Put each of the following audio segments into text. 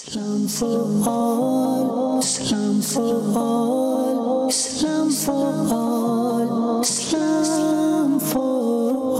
Islam for all, Islam for all, Islam for all, Islam for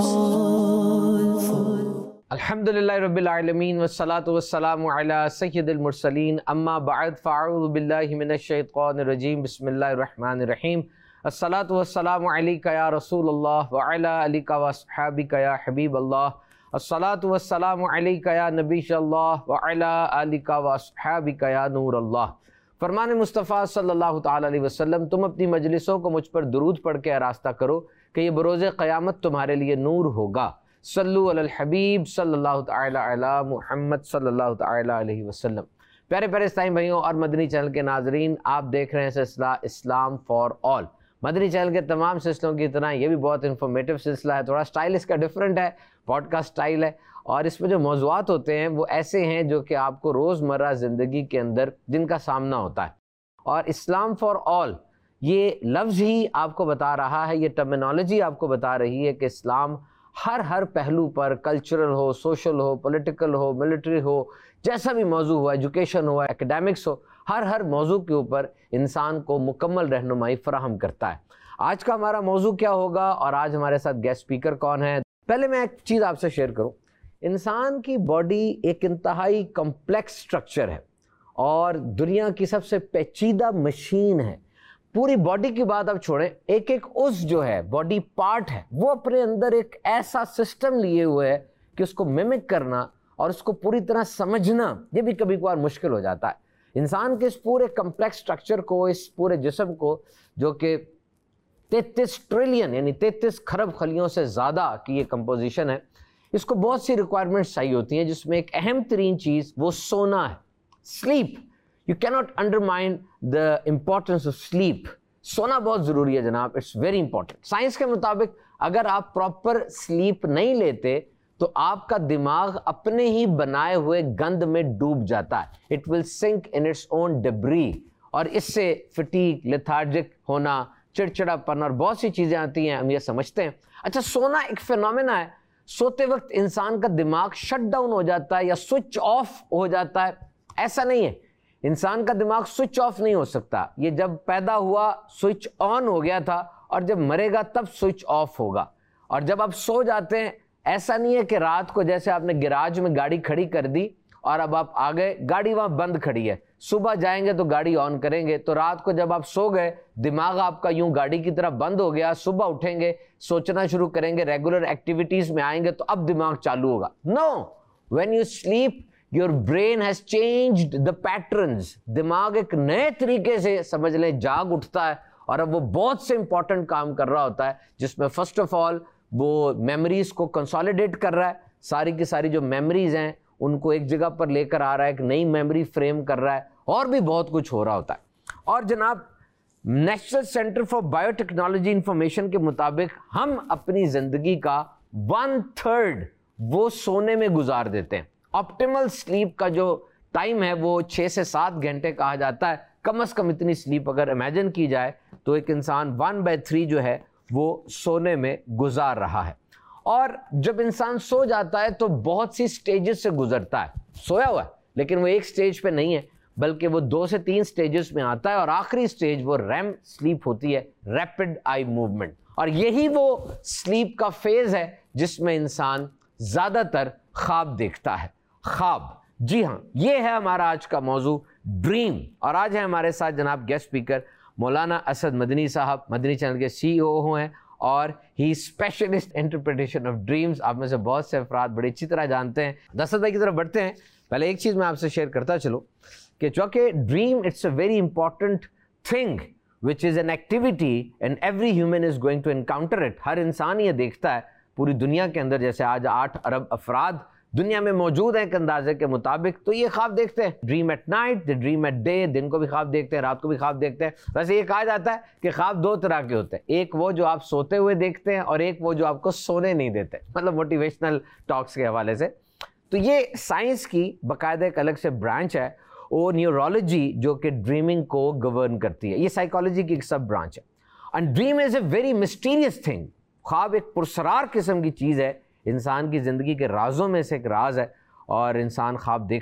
all. Alhamdulillah Rabbil Alameen wassalatu wassalamu ala Sayyidil Mursaleen amma ba'd fa'a'udhu billahi minash shaitanir rajeem bismillahir rahmanir rahim assalatu wassalamu alayka ya Rasulullah wa ala alika wa ashabika ya Habiballah assalatu wassalamu alayka ya Nabiyallah wa ala alika wa ashabika ya Nurallah. फरमान मुस्तफ़ा सल्लल्लाहु ताला अलैहि वसल्लम, तुम अपनी मजलिसों को मुझ पर दुरूद पढ़ के आरास्ता करो कि ये बरोज़े क़यामत तुम्हारे लिए नूर होगा। सल्लु अलल हबीब सल्लल्लाहु ताला अला मुहम्मद सल्लल्लाहु ताला अलैहि वसल्लम। प्यारे प्यारे इस्लामी भाइयों और मदनी चैनल के नाजरीन, आप देख रहे हैं सिलसिला इस्लाम फॉर ऑल। मदनी चैनल के तमाम सिलसिलों की तरह ये भी बहुत इन्फॉर्मेटिव सिलसिला है। थोड़ा स्टाइल इसका डिफरेंट है, पॉडकास्ट स्टाइल है, और इसमें जो मौज़ूआत होते हैं वो ऐसे हैं जो कि आपको रोज़मर्रा ज़िंदगी के अंदर जिनका सामना होता है। और इस्लाम फॉर ऑल ये लफ्ज़ ही आपको बता रहा है, ये टर्मिनोलॉजी आपको बता रही है कि इस्लाम हर पहलू पर, कल्चरल हो, सोशल हो, पॉलिटिकल हो, मिलिट्री हो, जैसा भी मौजू हो, एजुकेशन हो, एकेडमिक्स हो, हर मौजू के ऊपर इंसान को मुकम्मल रहनुमाई फराहम करता है। आज का हमारा मौजू क्या होगा और आज हमारे साथ गेस्ट स्पीकर कौन है? पहले मैं एक चीज़ आपसे शेयर करूं। इंसान की बॉडी एक इंतहाई कम्प्लेक्स स्ट्रक्चर है और दुनिया की सबसे पेचीदा मशीन है। पूरी बॉडी की बात आप छोड़ें, एक एक उस जो है बॉडी पार्ट है, वो अपने अंदर एक ऐसा सिस्टम लिए हुए है कि उसको मिमिक करना और उसको पूरी तरह समझना ये भी कभी कभार मुश्किल हो जाता है। इंसान के इस पूरे कम्प्लेक्स स्ट्रक्चर को, इस पूरे जिस्म को, जो कि 33 ट्रिलियन यानी 33 खरब खलियों से ज़्यादा की ये कंपोजिशन है, इसको बहुत सी रिक्वायरमेंट्स चाहिए होती हैं, जिसमें एक अहम तरीन चीज़ वो सोना है, sleep. You cannot undermine the importance of sleep. सोना बहुत ज़रूरी है जनाब, इट्स वेरी इंपॉर्टेंट। साइंस के मुताबिक अगर आप प्रॉपर स्लीप नहीं लेते तो आपका दिमाग अपने ही बनाए हुए गंद में डूब जाता है। It will sink in its own debris, और इससे फटीग, लेथार्जिक होना, चिड़चिड़ापन और बहुत सी चीज़ें आती हैं, हम ये समझते हैं। अच्छा, सोना एक फिनोमेना है। सोते वक्त इंसान का दिमाग शट डाउन हो जाता है या स्विच ऑफ हो जाता है। ऐसा नहीं है, इंसान का दिमाग स्विच ऑफ नहीं हो सकता। ये जब पैदा हुआ स्विच ऑन हो गया था, और जब मरेगा तब स्विच ऑफ होगा। और जब आप सो जाते हैं, ऐसा नहीं है कि रात को जैसे आपने गैराज में गाड़ी खड़ी कर दी और अब आप आ गए, गाड़ी वहाँ बंद खड़ी है, सुबह जाएंगे तो गाड़ी ऑन करेंगे। तो रात को जब आप सो गए, दिमाग आपका यूं गाड़ी की तरह बंद हो गया, सुबह उठेंगे, सोचना शुरू करेंगे, रेगुलर एक्टिविटीज में आएंगे तो अब दिमाग चालू होगा। No, when you sleep your brain has changed the patterns. दिमाग एक नए तरीके से, समझ लें, जाग उठता है और अब वो बहुत से इंपॉर्टेंट काम कर रहा होता है, जिसमें फर्स्ट ऑफ ऑल वो मेमोरीज को कंसोलिडेट कर रहा है। सारी की सारी जो मेमोरीज हैं उनको एक जगह पर लेकर आ रहा है, एक नई मेमोरी फ्रेम कर रहा है, और भी बहुत कुछ हो रहा होता है। और जनाब, national centre for biotechnology information के मुताबिक हम अपनी ज़िंदगी का 1/3 वो सोने में गुजार देते हैं। ऑप्टिमल स्लीप का जो टाइम है वो 6 से 7 घंटे कहा जाता है। कम से कम इतनी स्लीप अगर इमेजिन की जाए तो एक इंसान 1/3 जो है वो सोने में गुजार रहा है। और जब इंसान सो जाता है तो बहुत सी स्टेजेस से गुजरता है। सोया हुआ है लेकिन वो एक स्टेज पे नहीं है, बल्कि वो 2 से 3 स्टेजेस में आता है, और आखिरी स्टेज वो रैम स्लीप होती है, रैपिड आई मूवमेंट। और यही वो स्लीप का फेज है जिसमें इंसान ज़्यादातर ख्वाब देखता है। ख्वाब, जी हाँ, ये है हमारा आज का मौजू, ड्रीम। और आज है हमारे साथ जनाब गेस्ट स्पीकर मौलाना असद मदनी साहब, मदनी चैनल के CEO हैं, और ही स्पेशलिस्ट इंटरप्रिटेशन ऑफ ड्रीम्स। आप में से बहुत से अफराद बड़ी अच्छी तरह जानते हैं। दसरत भाई की तरफ बढ़ते हैं। पहले एक चीज़ मैं आपसे शेयर करता चलूँ कि चूँकि dream it's a very important thing which is an activity and every human is going to encounter it. हर इंसान ये देखता है पूरी दुनिया के अंदर, जैसे आज 8 अरब अफराद दुनिया में मौजूद हैं एक अंदाजे के मुताबिक, तो ये ख्वाब देखते हैं। Dream at night, the dream at day, दिन को भी ख्वाब देखते हैं, रात को भी ख्वाब देखते हैं। वैसे ये कहा जाता है कि ख्वाब 2 तरह के होते हैं, एक वो जो आप सोते हुए देखते हैं और एक वो जो आपको सोने नहीं देते, मतलब मोटिवेशनल टॉक्स के हवाले से। तो ये साइंस की बाकायदा एक अलग से ब्रांच है, वो न्यूरोलॉजी, जो कि ड्रीमिंग को गवर्न करती है। ये साइकोलॉजी की एक सब ब्रांच है। And dream is a very mysterious thing. ख्वाब एक पुरसरार किस्म की चीज़ है, इंसान की ज़िंदगी के राजों में से एक राज है, और इंसान ख्वाब देखता है।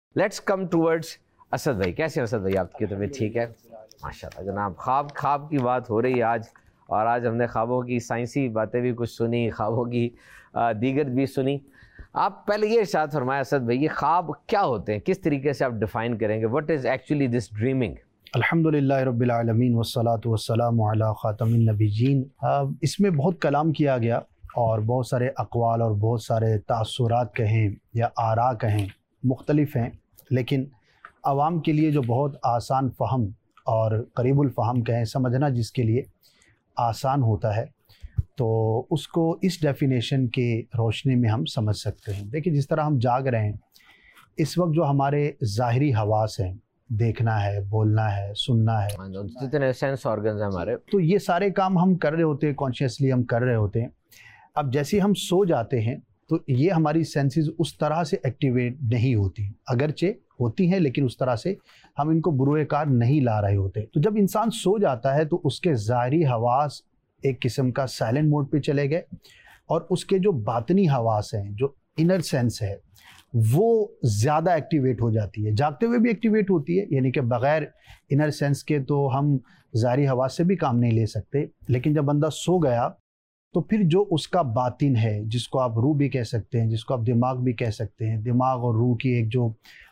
لیٹس کم ٹورڈز اسد بھائی. کیسے اسد بھائی؟ آپ کی طبیعت ٹھیک ہے؟ ماشاءاللہ جناب. خواب کی بات ہو رہی ہے آج, اور آج ہم نے خوابوں کی سائنسی باتیں بھی کچھ سنی, خوابوں کی دیگر بھی سنی. آپ پہلے یہ ارشاد فرمائیں اسد بھائی, یہ خواب کیا ہوتے ہیں, کس طریقے سے آپ ڈیفائن کریں گے؟ What is actually this dreaming? الحمدللہ رب العالمین والصلاة والسلام علی خاتم النبیین. اس میں بہت کلام کیا گیا اور بہت سارے اقوال اور بہت سارے تاثرات کہیں یا آراء کہیں مختلف ہیں, لیکن عوام کے لیے جو بہت آسان فہم اور قریب الفہم کہیں, سمجھنا جس کے لیے آسان ہوتا ہے, تو اس کو اس ڈیفینیشن کے روشنی میں ہم سمجھ سکتے ہیں. دیکھیں جس طرح ہم جاگ رہے ہیں اس وقت, جو ہمارے ظاہری حواس ہیں, دیکھنا ہے, بولنا ہے, سننا ہے, جتنے سینس آرگنز ہیں ہمارے, تو یہ سارے کام ہم کر رہے ہوتے ہیں, کانشیسلی ہم کر رہے ہوتے ہیں. اب جیسے ہم سو جاتے ہیں تو یہ ہماری سینسز اس طرح سے ایکٹیویٹ نہیں ہوتی, اگرچہ ہوتی ہیں لیکن اس طرح سے ہم ان کو بروئے کار نہیں لا رہے ہوتے. تو جب انسان سو جاتا ہے تو اس کے ظاہری حواس ایک قسم کا سائلنٹ موڈ پہ چلے گئے, اور اس کے جو باطنی حواس ہیں, جو انر سینس ہے, وہ زیادہ ایکٹیویٹ ہو جاتی ہے. جاگتے ہوئے بھی ایکٹیویٹ ہوتی ہے, یعنی کہ بغیر انر سینس کے تو ہم ظاہری حواس سے بھی کام نہیں لے سکتے, لیکن جب بندہ سو گیا تو پھر جو اس کا باطن ہے, جس کو آپ روح بھی کہہ سکتے ہیں, جس کو آپ دماغ بھی کہہ سکتے ہیں, دماغ اور روح کی ایک جو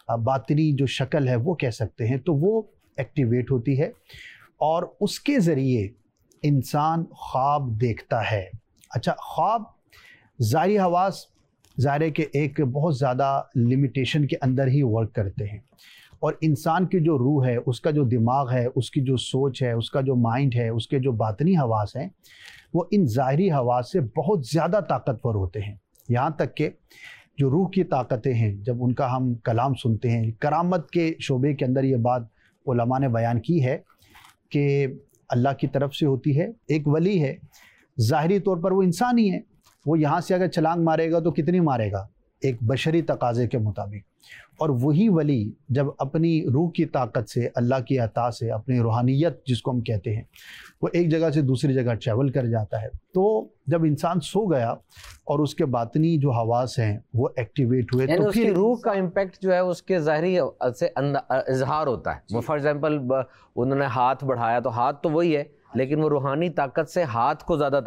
باطنی جو شکل ہے وہ کہہ سکتے ہیں, تو وہ ایکٹیویٹ ہوتی ہے اور اس کے ذریعے انسان خواب دیکھتا ہے. اچھا, خواب ظاہری حواس ظاہر ہے کہ ایک بہت زیادہ لمیٹیشن کے اندر ہی ورک کرتے ہیں, اور انسان کی جو روح ہے, اس کا جو دماغ ہے, اس کی جو سوچ ہے, اس کا جو مائنڈ ہے, اس کے جو باطنی حواس ہیں, وہ ان ظاہری حواس سے بہت زیادہ طاقتور ہوتے ہیں. یہاں تک کہ جو روح کی طاقتیں ہیں, جب ان کا ہم کلام سنتے ہیں, کرامت کے شعبے کے اندر یہ بات علماء نے بیان کی ہے کہ اللہ کی طرف سے ہوتی ہے. ایک ولی ہے, ظاہری طور پر وہ انسان ہی ہے, وہ یہاں سے اگر چھلانگ مارے گا تو کتنی مارے گا؟ ایک بشری تقاضے کے مطابق. اور وہی ولی جب اپنی روح کی طاقت سے, اللہ کی عطا سے, اپنی روحانیت جس کو ہم کہتے ہیں, وہ ایک جگہ سے دوسری جگہ ٹریول کر جاتا ہے. تو جب انسان سو گیا اور اس کے باطنی جو حواس ہیں وہ ایکٹیویٹ ہوئے, یعنی تو اس کی روح کا امپیکٹ جو ہے اس کے ظاہری سے اظہار ہوتا ہے. فار ایگزامپل انہوں نے ہاتھ بڑھایا تو ہاتھ تو وہی ہے, لیکن وہ روحانی طاقت سے ہاتھ کو زیادہ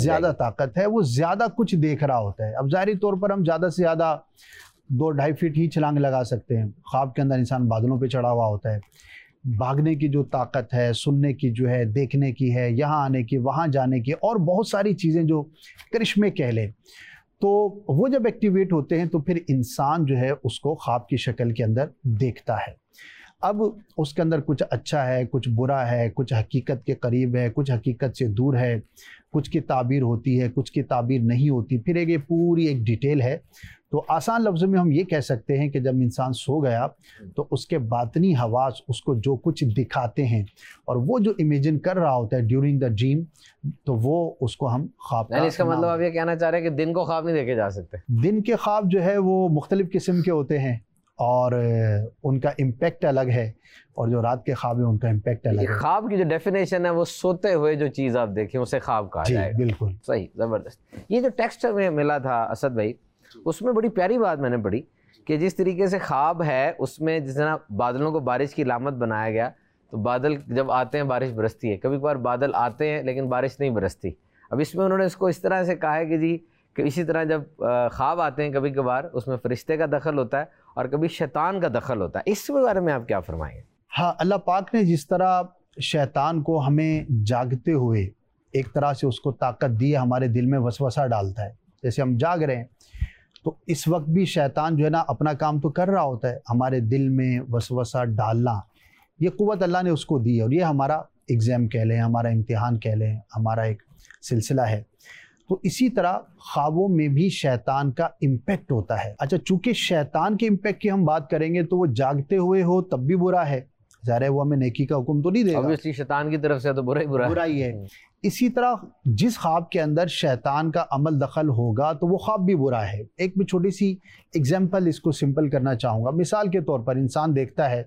طاقت ہے, وہ زیادہ کچھ دیکھ رہا ہوتا ہے. اب ظاہری طور پر ہم زیادہ سے زیادہ 2-2.5 فٹ ہی چھلانگ لگا سکتے ہیں. خواب کے اندر انسان بادلوں پہ چڑھا ہوا ہوتا ہے. بھاگنے کی جو طاقت ہے, سننے کی جو ہے, دیکھنے کی ہے, یہاں آنے کی, وہاں جانے کی, اور بہت ساری چیزیں جو کرشمے کہہ لیں, تو وہ جب ایکٹیویٹ ہوتے ہیں تو پھر انسان جو ہے اس کو خواب کی شکل کے اندر دیکھتا ہے. اب اس کے اندر کچھ اچھا ہے, کچھ برا ہے, کچھ حقیقت کے قریب ہے, کچھ حقیقت سے دور ہے, کچھ کی تعبیر ہوتی ہے, کچھ کی تعبیر نہیں ہوتی. پھر یہ پوری ایک ڈیٹیل ہے. تو آسان لفظوں میں ہم یہ کہہ سکتے ہیں کہ جب انسان سو گیا تو اس کے باطنی حواس اس کو جو کچھ دکھاتے ہیں, اور وہ جو امیجن کر رہا ہوتا ہے ڈیورنگ دا ڈریم, تو وہ اس کو ہم خواب کا. اس کا مطلب آپ یہ کہنا چاہ رہے ہیں کہ دن کو خواب نہیں دیکھے جا سکتے؟ دن کے خواب جو ہے وہ مختلف قسم کے ہوتے ہیں, اور ان کا امپیکٹ الگ ہے, اور جو رات کے خواب ہیں ان کا امپیکٹ الگ ہے. خواب کی جو ڈیفینیشن ہے وہ سوتے ہوئے جو چیز آپ دیکھیں اسے خواب کہا جائے گا. بالکل صحیح, زبردست. یہ جو ٹیکسٹ میں ملا تھا اسد بھائی, اس میں بڑی پیاری بات میں نے پڑھی کہ جس طریقے سے خواب ہے اس میں جس طرح بادلوں کو بارش کی علامت بنایا گیا, تو بادل جب آتے ہیں بارش برستی ہے, کبھی کبھار بادل آتے ہیں لیکن بارش نہیں برستی. اب اس میں انہوں نے اس کو اس طرح سے کہا ہے کہ جی کہ اسی طرح جب خواب آتے ہیں کبھی کبھار اس میں فرشتے کا دخل ہوتا ہے اور کبھی شیطان کا دخل ہوتا ہے. اس بارے میں آپ کیا فرمائیں گے؟ ہاں, اللہ پاک نے جس طرح شیطان کو ہمیں جاگتے ہوئے ایک طرح سے اس کو طاقت دی ہے, ہمارے دل میں وسوسہ ڈالتا ہے. جیسے ہم جاگ رہے ہیں تو اس وقت بھی شیطان جو ہے نا اپنا کام تو کر رہا ہوتا ہے, ہمارے دل میں وسوسہ ڈالنا, یہ قوت اللہ نے اس کو دی ہے. اور یہ ہمارا ایگزام کہہ لیں, ہمارا امتحان کہہ لیں, ہمارا ایک سلسلہ ہے. تو اسی طرح خوابوں میں بھی شیطان کا امپیکٹ ہوتا ہے. اچھا, چونکہ شیطان کے امپیکٹ کی ہم بات کریں گے تو وہ جاگتے ہوئے ہو تب بھی برا ہے, ظاہر ہے وہ ہمیں نیکی کا حکم تو نہیں دے گا, obviously شیطان کی طرف سے تو برا ہی ہے. اسی طرح جس خواب کے اندر شیطان کا عمل دخل ہوگا تو وہ خواب بھی برا ہے. ایک میں چھوٹی سی ایگزامپل اس کو سمپل کرنا چاہوں گا. مثال کے طور پر انسان دیکھتا ہے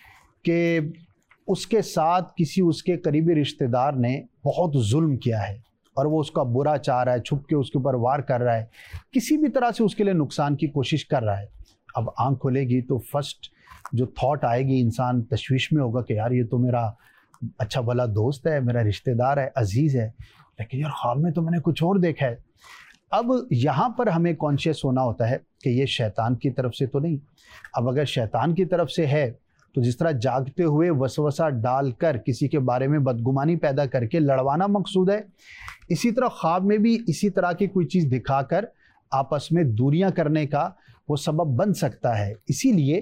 کہ اس کے ساتھ کسی اس کے قریبی رشتہ دار نے بہت ظلم کیا ہے اور وہ اس کا برا چاہ رہا ہے, چھپ کے اس کے اوپر وار کر رہا ہے, کسی بھی طرح سے اس کے لیے نقصان کی کوشش کر رہا ہے. اب آنکھ کھلے گی تو فرسٹ جو تھاٹ آئے گی انسان تشویش میں ہوگا کہ یار یہ تو میرا اچھا بھلا دوست ہے، میرا رشتہ دار ہے، عزیز ہے، لیکن یار خواب میں تو میں نے کچھ اور دیکھا ہے۔ اب یہاں پر ہمیں کانشیس ہونا ہوتا ہے کہ یہ شیطان کی طرف سے تو نہیں۔ اب اگر شیطان کی طرف سے ہے تو جس طرح جاگتے ہوئے وسوسہ ڈال کر کسی کے بارے میں بدگمانی پیدا کر کے لڑوانا مقصود ہے، اسی طرح خواب میں بھی اسی طرح کی کوئی چیز دکھا کر آپس میں دوریاں کرنے کا وہ سبب بن سکتا ہے۔ اسی لیے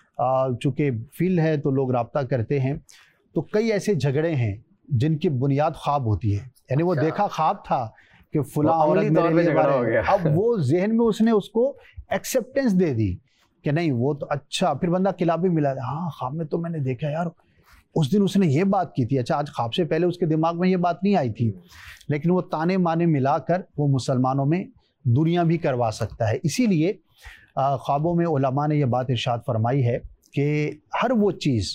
چونکہ فیلڈ ہے تو لوگ رابطہ کرتے ہیں، تو کئی ایسے جھگڑے ہیں جن کی بنیاد خواب ہوتی ہے، یعنی وہ دیکھا خواب تھا کہ فلاں عورت میرے لیے بارے، اب وہ ذہن میں اس نے اس کو ایکسیپٹنس دے دی کہ نہیں وہ تو اچھا، پھر بندہ قلعہ بھی ملا، ہاں خواب میں تو میں نے دیکھا یار اس دن اس نے یہ بات کی تھی، اچھا آج خواب سے پہلے اس کے دماغ میں یہ بات نہیں آئی تھی، لیکن وہ تانے مانے ملا کر وہ مسلمانوں میں دوریاں بھی کروا سکتا ہے۔ اسی لیے خوابوں میں علماء نے یہ بات ارشاد فرمائی ہے کہ ہر وہ چیز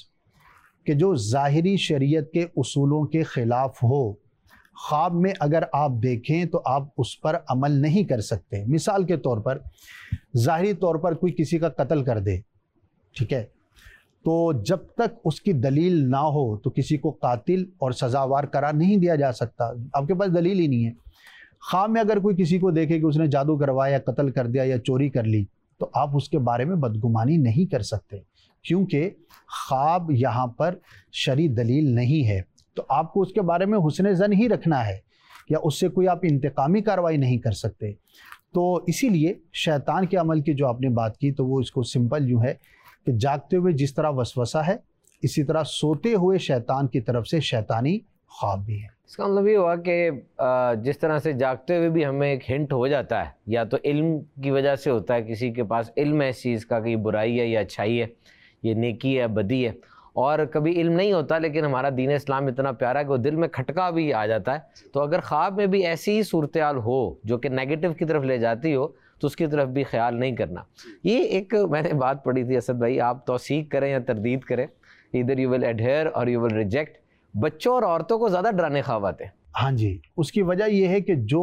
کہ جو ظاہری شریعت کے اصولوں کے خلاف ہو، خواب میں اگر آپ دیکھیں تو آپ اس پر عمل نہیں کر سکتے۔ مثال کے طور پر ظاہری طور پر کوئی کسی کا قتل کر دے، ٹھیک ہے، تو جب تک اس کی دلیل نہ ہو تو کسی کو قاتل اور سزاوار قرار نہیں دیا جا سکتا، آپ کے پاس دلیل ہی نہیں ہے۔ خواب میں اگر کوئی کسی کو دیکھے کہ اس نے جادو کروایا، قتل کر دیا یا چوری کر لی، تو آپ اس کے بارے میں بدگمانی نہیں کر سکتے، کیونکہ خواب یہاں پر شرعی دلیل نہیں ہے۔ تو آپ کو اس کے بارے میں حسن ظن ہی رکھنا ہے، یا اس سے کوئی آپ انتقامی کارروائی نہیں کر سکتے۔ تو اسی لیے شیطان کے عمل کی جو آپ نے بات کی، تو وہ اس کو سمپل یوں ہے کہ جاگتے ہوئے جس طرح وسوسہ ہے، اسی طرح سوتے ہوئے شیطان کی طرف سے شیطانی خواب بھی ہے۔ اس کا مطلب یہ ہوا کہ جس طرح سے جاگتے ہوئے بھی ہمیں ایک ہنٹ ہو جاتا ہے، یا تو علم کی وجہ سے ہوتا ہے، کسی کے پاس علم ہے اس چیز کا کہ یہ برائی ہے یا اچھائی ہے، یہ نیکی ہے بدی ہے، اور کبھی علم نہیں ہوتا لیکن ہمارا دین اسلام اتنا پیارا ہے کہ وہ دل میں کھٹکا بھی آ جاتا ہے۔ تو اگر خواب میں بھی ایسی ہی صورتحال ہو جو کہ نیگیٹو کی طرف لے جاتی ہو تو اس کی طرف بھی خیال نہیں کرنا۔ یہ ایک میں نے بات پڑھی تھی اسد بھائی، آپ توثیق کریں یا تردید کریں، ادھر یو ول ایڈہیر اور یو ول ریجیکٹ، بچوں اور عورتوں کو زیادہ ڈرانے خواب آتے ہیں۔ ہاں جی، اس کی وجہ یہ ہے کہ جو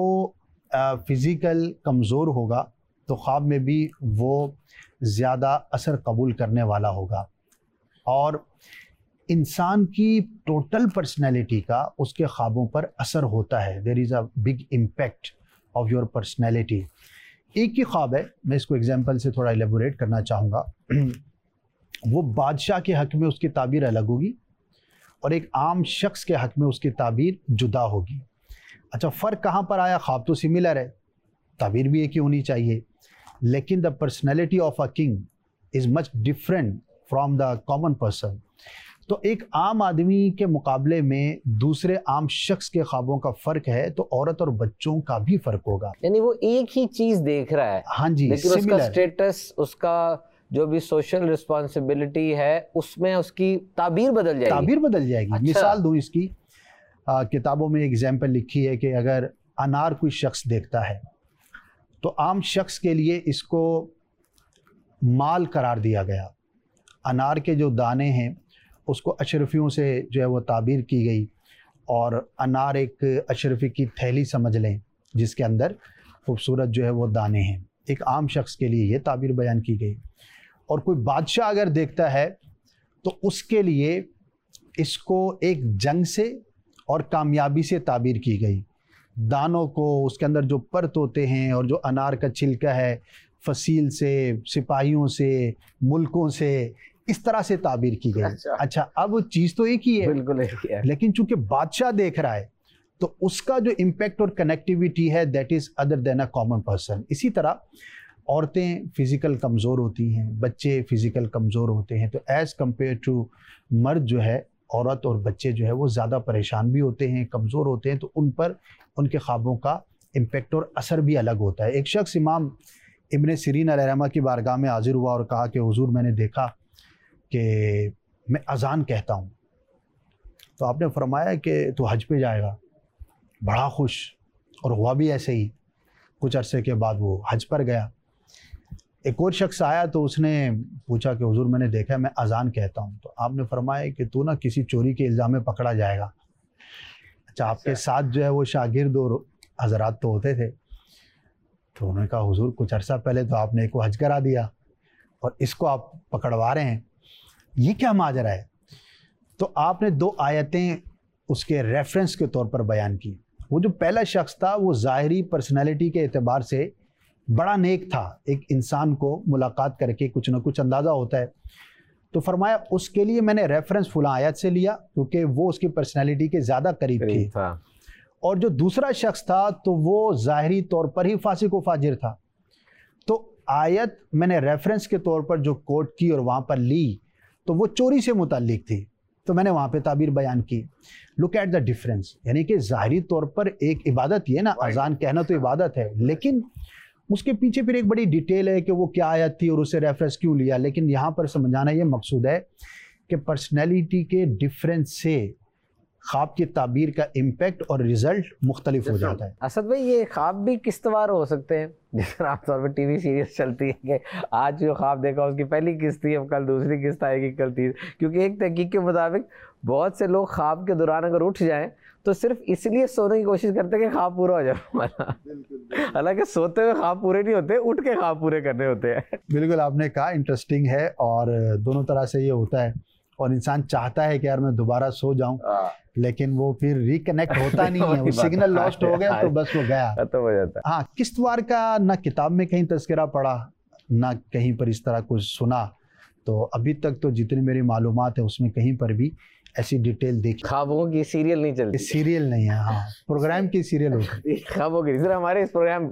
فزیکل کمزور ہوگا تو خواب میں بھی وہ زیادہ اثر قبول کرنے والا ہوگا، اور انسان کی ٹوٹل پرسنالٹی کا اس کے خوابوں پر اثر ہوتا ہے۔ There is a big impact of your personality. ایک ہی خواب ہے، میں اس کو ایگزامپل سے تھوڑا ایلیبوریٹ کرنا چاہوں گا۔ وہ بادشاہ کے حق میں اس کی تعبیر الگ ہوگی، اور ایک عام شخص کے حق میں اس کی تعبیر جدا ہوگی۔ اچھا فرق کہاں پر آیا؟ خواب تو سملر ہے، تعبیر بھی ایک ہی ہونی چاہیے، لیکن the personality of a king is much different from the common person. تو ایک عام آدمی کے مقابلے میں دوسرے عام شخص کے خوابوں کا فرق ہے، تو عورت اور بچوں کا بھی فرق ہوگا۔ یعنی وہ ایک ہی چیز دیکھ رہا ہے، ہاں جی، لیکن اس کا سٹیٹس، اس کا جو بھی سوشل رسپانسبلٹی ہے، اس میں اس کی تعبیر بدل جائے گی۔ تعبیر بدل جائے گی۔ اچھا۔ مثال دوں اس کی، کتابوں میں ایگزامپل لکھی ہے کہ اگر انار کوئی شخص دیکھتا ہے تو عام شخص کے لیے اس کو مال قرار دیا گیا۔ انار کے جو دانے ہیں اس کو اشرفیوں سے جو ہے وہ تعبیر کی گئی، اور انار ایک اشرفی کی تھیلی سمجھ لیں جس کے اندر خوبصورت جو ہے وہ دانے ہیں۔ ایک عام شخص کے لیے یہ تعبیر بیان کی گئی۔ اور کوئی بادشاہ اگر دیکھتا ہے تو اس کے لیے اس کو ایک جنگ سے اور کامیابی سے تعبیر کی گئی۔ دانوں کو، اس کے اندر جو پرت ہوتے ہیں، اور جو انار کا چھلکا ہے، فصیل سے، سپاہیوں سے، ملکوں سے، اس طرح سے تعبیر کی گئی۔ اچھا اب چیز تو ایک ہی ہے، بالکل ایک ہی ہے، لیکن چونکہ بادشاہ دیکھ رہا ہے تو اس کا جو امپیکٹ اور کنیکٹیویٹی ہے that is other than a common person. اسی طرح عورتیں فزیکل کمزور ہوتی ہیں، بچے فزیکل کمزور ہوتے ہیں، تو ایز کمپیئر ٹو مرد جو ہے، عورت اور بچے جو ہے وہ زیادہ پریشان بھی ہوتے ہیں، کمزور ہوتے ہیں، تو ان پر ان کے خوابوں کا امپیکٹ اور اثر بھی الگ ہوتا ہے۔ ایک شخص امام ابن سیرین علیہ الرحمہ کی بارگاہ میں حاضر ہوا اور کہا کہ حضور میں نے دیکھا کہ میں اذان کہتا ہوں، تو آپ نے فرمایا کہ تو حج پہ جائے گا۔ بڑا خوش، اور ہوا بھی ایسے ہی، کچھ عرصے کے بعد وہ حج پر گیا۔ ایک اور شخص آیا تو اس نے پوچھا کہ حضور میں نے دیکھا ہے میں اذان کہتا ہوں، تو آپ نے فرمایا کہ تو نہ کسی چوری کے الزام میں پکڑا جائے گا۔ اچھا آپ کے ساتھ جو ہے وہ شاگرد اور حضرات تو ہوتے تھے، تو انہوں نے کہا حضور کچھ عرصہ پہلے تو آپ نے ایک کو حج کرا دیا اور اس کو آپ پکڑوا رہے ہیں۔ یہ کیا ماجرا ہے؟ تو آپ نے 2 آیتیں اس کے ریفرنس کے طور پر بیان کی. وہ جو پہلا شخص تھا وہ ظاہری پرسنالٹی کے اعتبار سے بڑا نیک تھا, ایک انسان کو ملاقات کر کے کچھ نہ کچھ اندازہ ہوتا ہے, تو فرمایا اس کے لیے میں نے ریفرنس فلاں آیت سے لیا کیونکہ وہ اس کی پرسنالٹی کے زیادہ قریب تھا. اور جو دوسرا شخص تھا تو وہ ظاہری طور پر ہی فاسق و فاجر تھا, تو آیت میں نے ریفرنس کے طور پر جو کوٹ کی اور وہاں پر لی تو وہ چوری سے متعلق تھی, تو میں نے وہاں پہ تعبیر بیان کی. لک ایٹ دا ڈفرینس, یعنی کہ ظاہری طور پر ایک عبادت یہ نا, اذان کہنا تو عبادت ہے, لیکن اس کے پیچھے پھر ایک بڑی ڈیٹیل ہے کہ وہ کیا آیت تھی اور اسے ریفرنس کیوں لیا. لیکن یہاں پر سمجھانا یہ مقصود ہے کہ پرسنالٹی کے ڈفرینس سے خواب کی تعبیر کا امپیکٹ اور ریزلٹ مختلف ہو جاتا ہے. اسد بھائی یہ خواب بھی قسط وار ہو سکتے ہیں, جس طرح عام طور پر ٹی وی سیریز چلتی ہے کہ آج جو خواب دیکھا اس کی پہلی قسط تھی, اب کل دوسری قسط آئے گی, کل تیسری, کیونکہ ایک تحقیق کے مطابق بہت سے لوگ خواب کے دوران اگر اٹھ جائیں تو صرف اس لیے سونے کی کوشش کرتے ہیں کہ خواب پورا ہو جائے ہمارا, حالانکہ سوتے ہوئے خواب پورے نہیں ہوتے, اٹھ کے خواب پورے کرنے ہوتے ہیں. بالکل آپ نے کہا, انٹرسٹنگ ہے, اور دونوں طرح سے یہ ہوتا ہے, اور انسان چاہتا ہے کہ یار میں دوبارہ سو جاؤں, لیکن وہ پھر ریکنیکٹ ہوتا نہیں ہے, وہ سگنل لاسٹ ہو گیا تو بس وہ گیا, ختم ہو جاتا ہے. ہاں, قسط وار کا نہ کتاب میں کہیں تذکرہ پڑھا نہ کہیں پر اس طرح کچھ سنا, تو ابھی تک تو جتنی میری معلومات ہے اس میں کہیں پر بھی ایسی ڈیٹیل دیکھی. خوابوں کی سیریل نہیں چلتی, سیریل نہیں ہے, ہاں پروگرام کی سیریل ہوتی ہے خوابوں کی. سر ہمارے اس پروگرام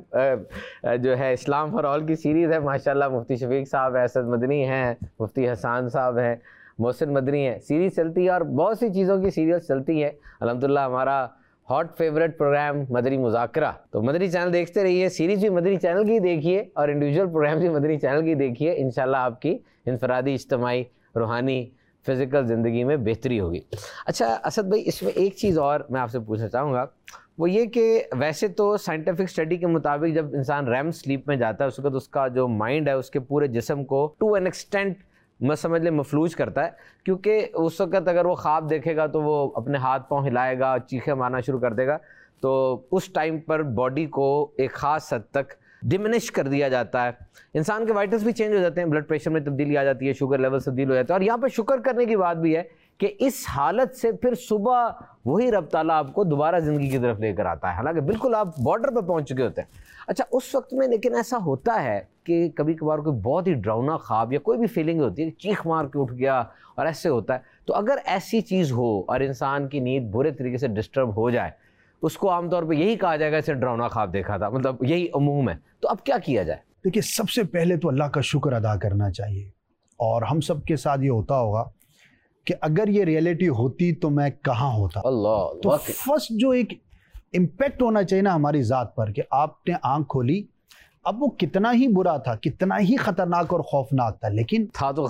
جو ہے اسلام فار آل کی سیریز ہے, ماشاءاللہ مفتی شفیق صاحب ہیں, اسد مدنی ہیں, مفتی حسان صاحب ہیں, محسن مدنی ہے, سیریز چلتی ہے اور بہت سی چیزوں کی سیریز چلتی ہے. الحمدللہ ہمارا ہاٹ فیوریٹ پروگرام مدنی مذاکرہ, تو مدنی چینل دیکھتے رہیے, سیریز بھی مدنی چینل کی دیکھیے اور انڈیویجول پروگرام بھی مدنی چینل کی دیکھیے. انشاءاللہ آپ کی انفرادی, اجتماعی, روحانی, فزیکل زندگی میں بہتری ہوگی. اچھا اسد بھائی, اس میں ایک چیز اور میں آپ سے پوچھنا چاہوں گا, وہ یہ کہ ویسے تو سائنٹیفک اسٹڈی کے مطابق جب انسان ریم سلیپ میں جاتا ہے اس وقت اس کا جو مائنڈ ہے اس کے پورے جسم کو ٹو این ایکسٹینٹ میں سمجھ لیں مفلوج کرتا ہے, کیونکہ اس وقت اگر وہ خواب دیکھے گا تو وہ اپنے ہاتھ پاؤں ہلائے گا, چیخیں مارنا شروع کر دے گا, تو اس ٹائم پر باڈی کو ایک خاص حد تک ڈمنش کر دیا جاتا ہے. انسان کے وائٹلز بھی چینج ہو جاتے ہیں, بلڈ پریشر میں تبدیلی آ جاتی ہے, شوگر لیول تبدیل ہو جاتا ہے. اور یہاں پہ شکر کرنے کی بات بھی ہے کہ اس حالت سے پھر صبح وہی رب تعالیٰ آپ کو دوبارہ زندگی کی طرف لے کر آتا ہے, حالانکہ بالکل آپ بارڈر پہ پہنچ چکے ہوتے ہیں. اچھا اس وقت میں لیکن ایسا ہوتا ہے کہ کبھی کبھار کوئی بہت ہی ڈراؤنا خواب یا کوئی بھی فیلنگ ہوتی ہے, چیخ مار کے اٹھ گیا اور ایسے ہوتا ہے, تو اگر ایسی چیز ہو اور انسان کی نیند برے طریقے سے ڈسٹرب ہو جائے, اس کو عام طور پہ یہی کہا جائے گا اسے ڈراؤنا خواب دیکھا تھا, مطلب یہی عموم ہے, تو اب کیا کیا جائے؟ دیکھیے, سب سے پہلے تو اللہ کا شکر ادا کرنا چاہیے, اور ہم سب کے ساتھ یہ ہوتا ہوگا کہ اگر یہ ریئلٹی ہوتی تو میں کہاں ہوتا. اللہ, تو فرسٹ جو ایک امپیکٹ ہونا چاہیے نا ہماری ذات پر, کہ آپ نے آنکھ کھولی, اب وہ کتنا ہی برا تھا, کتنا ہی خطرناک اور خوفناک تھا, لیکن تھا تو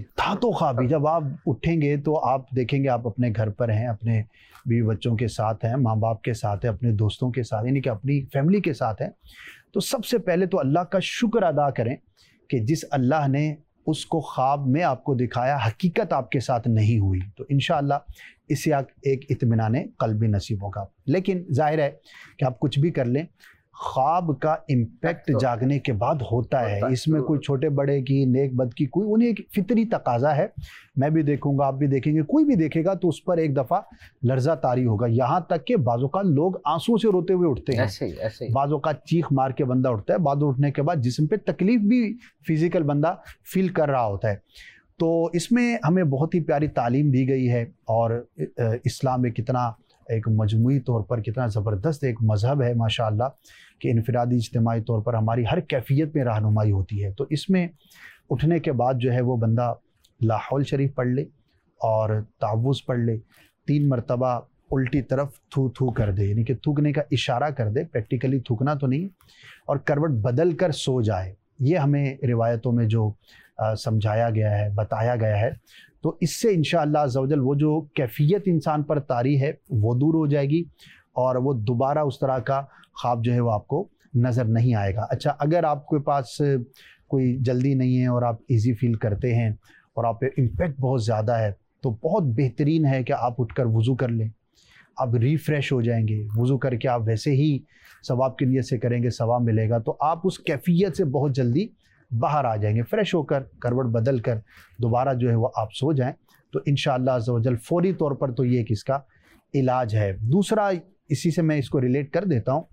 خوابی. جب آپ اٹھیں گے تو آپ دیکھیں گے آپ اپنے گھر پر ہیں, اپنے بیوی بچوں کے ساتھ ہیں, ماں باپ کے ساتھ ہیں, اپنے دوستوں کے ساتھ, یعنی کہ اپنی فیملی کے ساتھ ہیں. تو سب سے پہلے تو اللہ کا شکر ادا کریں کہ جس اللہ نے اس کو خواب میں آپ کو دکھایا, حقیقت آپ کے ساتھ نہیں ہوئی, تو انشاءاللہ اس سے ایک اطمینان قلبی نصیب ہوگا. لیکن ظاہر ہے کہ آپ کچھ بھی کر لیں, خواب کا امپیکٹ جاگنے کے بعد ہوتا ہے. اس میں کوئی چھوٹے بڑے کی, نیک بد کی, کوئی انہیں ایک فطری تقاضا ہے. میں بھی دیکھوں گا, آپ بھی دیکھیں گے, کوئی بھی دیکھے گا تو اس پر ایک دفعہ لرزہ طاری ہوگا, یہاں تک کہ بعض اوقات لوگ آنسو سے روتے ہوئے اٹھتے ہیں, بعض اوقات چیخ مار کے بندہ اٹھتا ہے, بعد اٹھنے کے بعد جسم پہ تکلیف بھی فزیکل بندہ فیل کر رہا ہوتا ہے. تو اس میں ہمیں بہت ہی پیاری تعلیم دی گئی ہے, اور اسلام میں کتنا ایک مجموعی طور پر کتنا زبردست ایک مذہب ہے ماشاءاللہ, کہ انفرادی اجتماعی طور پر ہماری ہر کیفیت میں رہنمائی ہوتی ہے. تو اس میں اٹھنے کے بعد جو ہے وہ بندہ لا حول شریف پڑھ لے اور تعوذ پڑھ لے, 3 مرتبہ الٹی طرف تھو تھو کر دے, یعنی کہ تھوکنے کا اشارہ کر دے, پریکٹیکلی تھوکنا تو نہیں, اور کروٹ بدل کر سو جائے. یہ ہمیں روایتوں میں جو سمجھایا گیا ہے, بتایا گیا ہے. تو اس سے انشاءاللہ عز و جل وہ جو کیفیت انسان پر طاری ہے وہ دور ہو جائے گی, اور وہ دوبارہ اس طرح کا خواب جو ہے وہ آپ کو نظر نہیں آئے گا. اچھا, اگر آپ کے پاس کوئی جلدی نہیں ہے اور آپ ایزی فیل کرتے ہیں اور آپ پہ امپیکٹ بہت زیادہ ہے, تو بہت بہترین ہے کہ آپ اٹھ کر وضو کر لیں, آپ ریفریش ہو جائیں گے. وضو کر کے آپ ویسے ہی ثواب کی نیت سے کریں گے, ثواب ملے گا, تو آپ اس کیفیت سے بہت جلدی باہر آ جائیں گے، فریش ہو کر کروٹ بدل کر دوبارہ جو ہے وہ آپ سو جائیں، تو انشاءاللہ عز و جل فوری طور پر تو یہ ایک اس کا علاج ہے۔ دوسرا اسی سے میں اس کو ریلیٹ کر دیتا ہوں،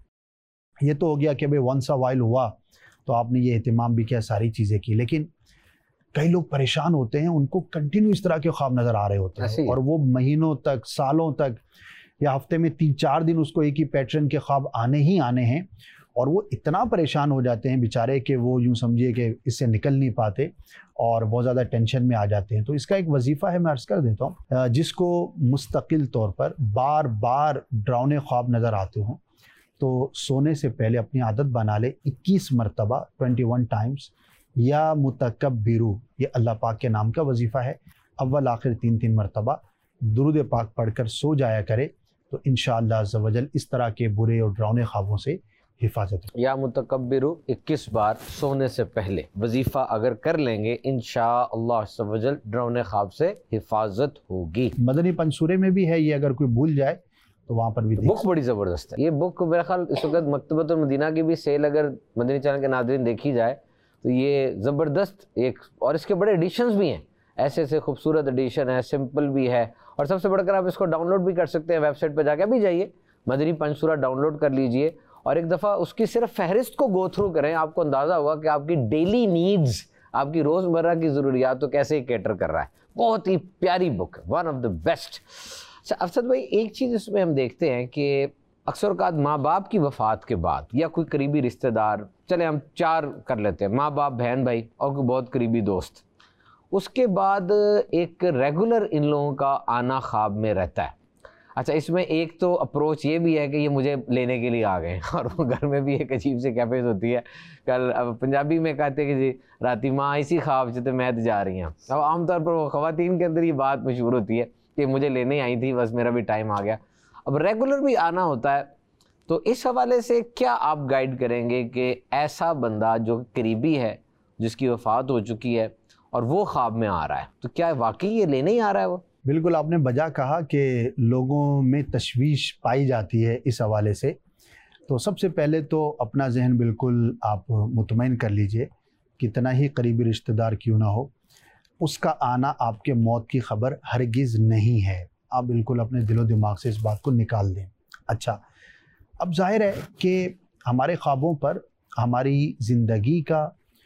یہ تو ہو گیا کہ بھئی ونس وائل ہوا تو آپ نے یہ اہتمام بھی کیا، ساری چیزیں کی، لیکن کئی لوگ پریشان ہوتے ہیں، ان کو کنٹینیو اس طرح کے خواب نظر آ رہے ہوتے ہیں اور وہ مہینوں تک، سالوں تک، یا ہفتے میں 3-4 دن اس کو ایک ہی پیٹرن کے خواب آنے ہی آنے ہیں، اور وہ اتنا پریشان ہو جاتے ہیں بیچارے کہ وہ یوں سمجھیے کہ اس سے نکل نہیں پاتے اور بہت زیادہ ٹینشن میں آ جاتے ہیں۔ تو اس کا ایک وظیفہ ہے، میں عرض کر دیتا ہوں، جس کو مستقل طور پر بار بار ڈراؤنے خواب نظر آتے ہوں تو سونے سے پہلے اپنی عادت بنا لے 21 مرتبہ 21 ٹائمز یا متکبرو، یہ اللہ پاک کے نام کا وظیفہ ہے، اول آخر 3 مرتبہ درود پاک پڑھ کر سو جایا کرے، تو انشاءاللہ عز و جل اس طرح کے برے اور ڈراؤنے خوابوں سے حفاظت ہے۔ یا متکبرو 21 بار سونے سے پہلے وظیفہ اگر کر لیں گے انشاءاللہ عز و جل ڈراؤنے خواب سے حفاظت ہوگی۔ مدنی پنسورے میں بھی ہے یہ، اگر کوئی بھول جائے تو وہاں پر بھی بک بڑی زبردست ہے یہ بک، میرا خیال اس وقت مکتبۃ المدینہ کی بھی سیل اگر مدنی چینل کے ناظرین دیکھی جائے تو یہ زبردست ایک، اور اس کے بڑے ایڈیشنز بھی ہیں، ایسے ایسے خوبصورت ایڈیشن ہے، سمپل بھی ہے، اور سب سے بڑھ کر آپ اس کو ڈاؤن لوڈ بھی کر سکتے ہیں، ویب سائٹ پہ جا کے ابھی جائیے مدنی پنسورہ ڈاؤن لوڈ کر لیجئے اور ایک دفعہ اس کی صرف فہرست کو گو تھرو کریں، آپ کو اندازہ ہوگا کہ آپ کی ڈیلی نیڈز، آپ کی روزمرہ کی ضروریات کو کیسے ہی کیٹر کر رہا ہے۔ بہت ہی پیاری بک ہے، ون آف دا بیسٹ۔ افسد بھائی ایک چیز اس میں ہم دیکھتے ہیں کہ اکثر اوقات ماں باپ کی وفات کے بعد یا کوئی قریبی رشتہ دار، چلے ہم 4 کر لیتے ہیں، ماں باپ، بہن بھائی اور کوئی بہت قریبی دوست، اس کے بعد ایک ریگولر ان لوگوں کا آنا خواب میں رہتا ہے۔ اچھا، اس میں ایک تو اپروچ یہ بھی ہے کہ یہ مجھے لینے کے لیے آ گئے اور وہ گھر میں بھی ایک عجیب سی کیفیت ہوتی ہے، کل پنجابی میں کہتے ہیں کہ جی راتی ماں اسی خواب سے میں جا رہی ہیں، اب عام طور پر وہ خواتین کے اندر یہ بات مشہور ہوتی ہے کہ مجھے لینے آئی تھی، بس میرا بھی ٹائم آ گیا۔ اب ریگولر بھی آنا ہوتا ہے، تو اس حوالے سے کیا آپ گائیڈ کریں گے کہ ایسا بندہ جو قریبی ہے، جس کی وفات ہو چکی ہے اور وہ خواب میں آ رہا ہے، تو کیا واقعی یہ لینے ہی آ رہا ہے وہ؟ بالکل آپ نے بجا کہا کہ لوگوں میں تشویش پائی جاتی ہے اس حوالے سے، تو سب سے پہلے تو اپنا ذہن بالکل آپ مطمئن کر لیجئے، کتنا ہی قریبی رشتہ دار کیوں نہ ہو، اس کا آنا آپ کے موت کی خبر ہرگز نہیں ہے۔ آپ بالکل اپنے دل و دماغ سے اس بات کو نکال دیں۔ اچھا، اب ظاہر ہے کہ ہمارے خوابوں پر ہماری زندگی کا،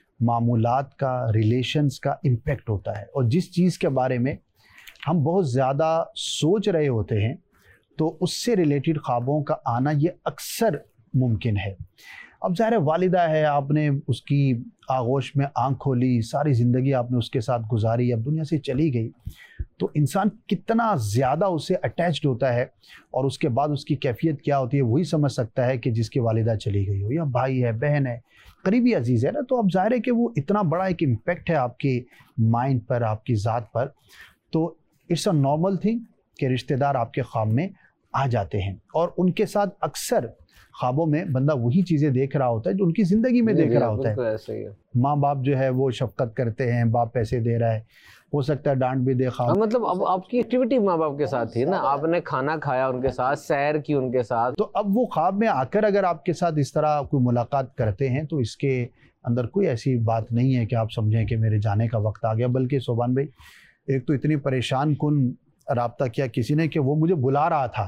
معمولات کا، ریلیشنز کا امپیکٹ ہوتا ہے، اور جس چیز کے بارے میں ہم بہت زیادہ سوچ رہے ہوتے ہیں تو اس سے ریلیٹڈ خوابوں کا آنا یہ اکثر ممکن ہے۔ اب ظاہر والدہ ہے، آپ نے اس کی آغوش میں آنکھ کھولی، ساری زندگی آپ نے اس کے ساتھ گزاری، اب دنیا سے چلی گئی، تو انسان کتنا زیادہ اس سے اٹیچڈ ہوتا ہے، اور اس کے بعد اس کی کیفیت کیا ہوتی ہے وہی سمجھ سکتا ہے کہ جس کی والدہ چلی گئی ہو، یا بھائی ہے، بہن ہے، قریبی عزیز ہے نا، تو اب ظاہر ہے کہ وہ اتنا بڑا ایک امپیکٹ ہے آپ کی مائنڈ پر، آپ کی ذات پر، تو اٹس اے نارمل تھنگ کہ رشتہ دار آپ کے خواب میں آ جاتے ہیں، اور ان کے ساتھ اکثر خوابوں میں بندہ وہی چیزیں دیکھ رہا ہوتا ہے جو ان کی زندگی میں دیکھ رہا ہوتا ہے۔ ماں باپ جو ہے وہ شفقت کرتے ہیں، باپ پیسے دے رہا ہے، ہو سکتا ہے ڈانٹ بھی دے خواب، مطلب اب آپ کی ایکٹیویٹی ماں باپ کے ساتھ تھی نا، آپ نے کھانا کھایا ان کے ساتھ، سیر کی ان کے ساتھ، تو اب وہ خواب میں آ کر اگر آپ کے ساتھ اس طرح کوئی ملاقات کرتے ہیں تو اس کے اندر کوئی ایسی بات نہیں ہے کہ آپ سمجھیں کہ میرے جانے کا وقت آ گیا، بلکہ سبحان بھائی ایک تو اتنی پریشان کن رابطہ کیا کسی نے کہ وہ مجھے بلا رہا تھا،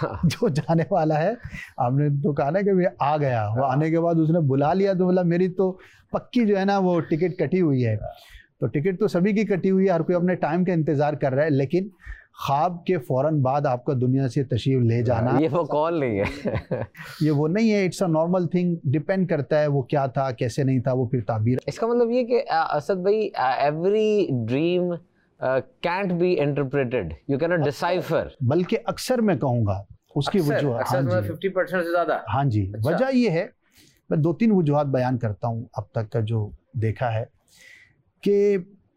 جو جانے والا ہے، آپ نے تو کہا نا کہ وہ آ گیا، وہ آنے کے بعد اس نے بلا لیا، تو بولا میری تو پکی جو ہے نا وہ ٹکٹ کٹی ہوئی ہے، تو ٹکٹ تو سبھی کی کٹی ہوئی ہے، ہر کوئی اپنے ٹائم کا انتظار کر رہا ہے، لیکن خواب کے فوراً بعد آپ کا دنیا سے تشریف لے جانا یہ وہ کال نہیں ہے، یہ وہ نہیں ہے، it's a normal thing, depend کرتا ہے وہ کیا تھا، کیسے نہیں تھا، وہ پھر تعبیر۔ اس کا مطلب یہ کہ اسد بھائی every dream can't be interpreted, you cannot decipher، بلکہ اکثر میں کہوں گا اس کی وجوہات، 50% سے زیادہ، ہاں جی، وجہ یہ ہے، میں 2-3 وجوہات بیان کرتا ہوں اب تک کا جو دیکھا ہے، کہ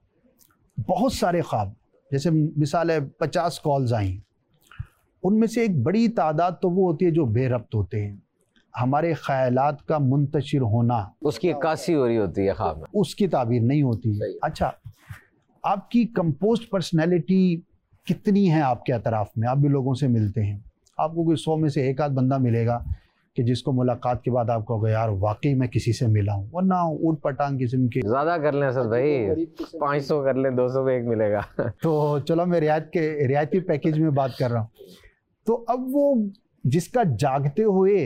بہت سارے خواب، جیسے مثال ہے 50 کالز آئیں، ان میں سے ایک بڑی تعداد تو وہ ہوتی ہے جو بے ربط ہوتے ہیں، ہمارے خیالات کا منتشر ہونا، اس کی عکاسی ہو رہی ہوتی ہے خواب میں، اس کی تعبیر نہیں ہوتی۔ اچھا، آپ کی کمپوزڈ پرسنالٹی کتنی ہے آپ کے اطراف میں، آپ بھی لوگوں سے ملتے ہیں، آپ کو کوئی 100 میں سے 1 آدھ بندہ ملے گا کہ جس کو ملاقات کے بعد آپ کہو گے یار واقعی میں کسی سے ملا ہوں، ورنہ اوٹ پٹانگ قسم کے زیادہ کر لیں اسد بھائی، 500 کر لیں، 200 میں ایک ملے گا. تو چلو میں رعایتی پیکیج میں بات کر رہا ہوں. تو اب وہ جس کا جاگتے ہوئے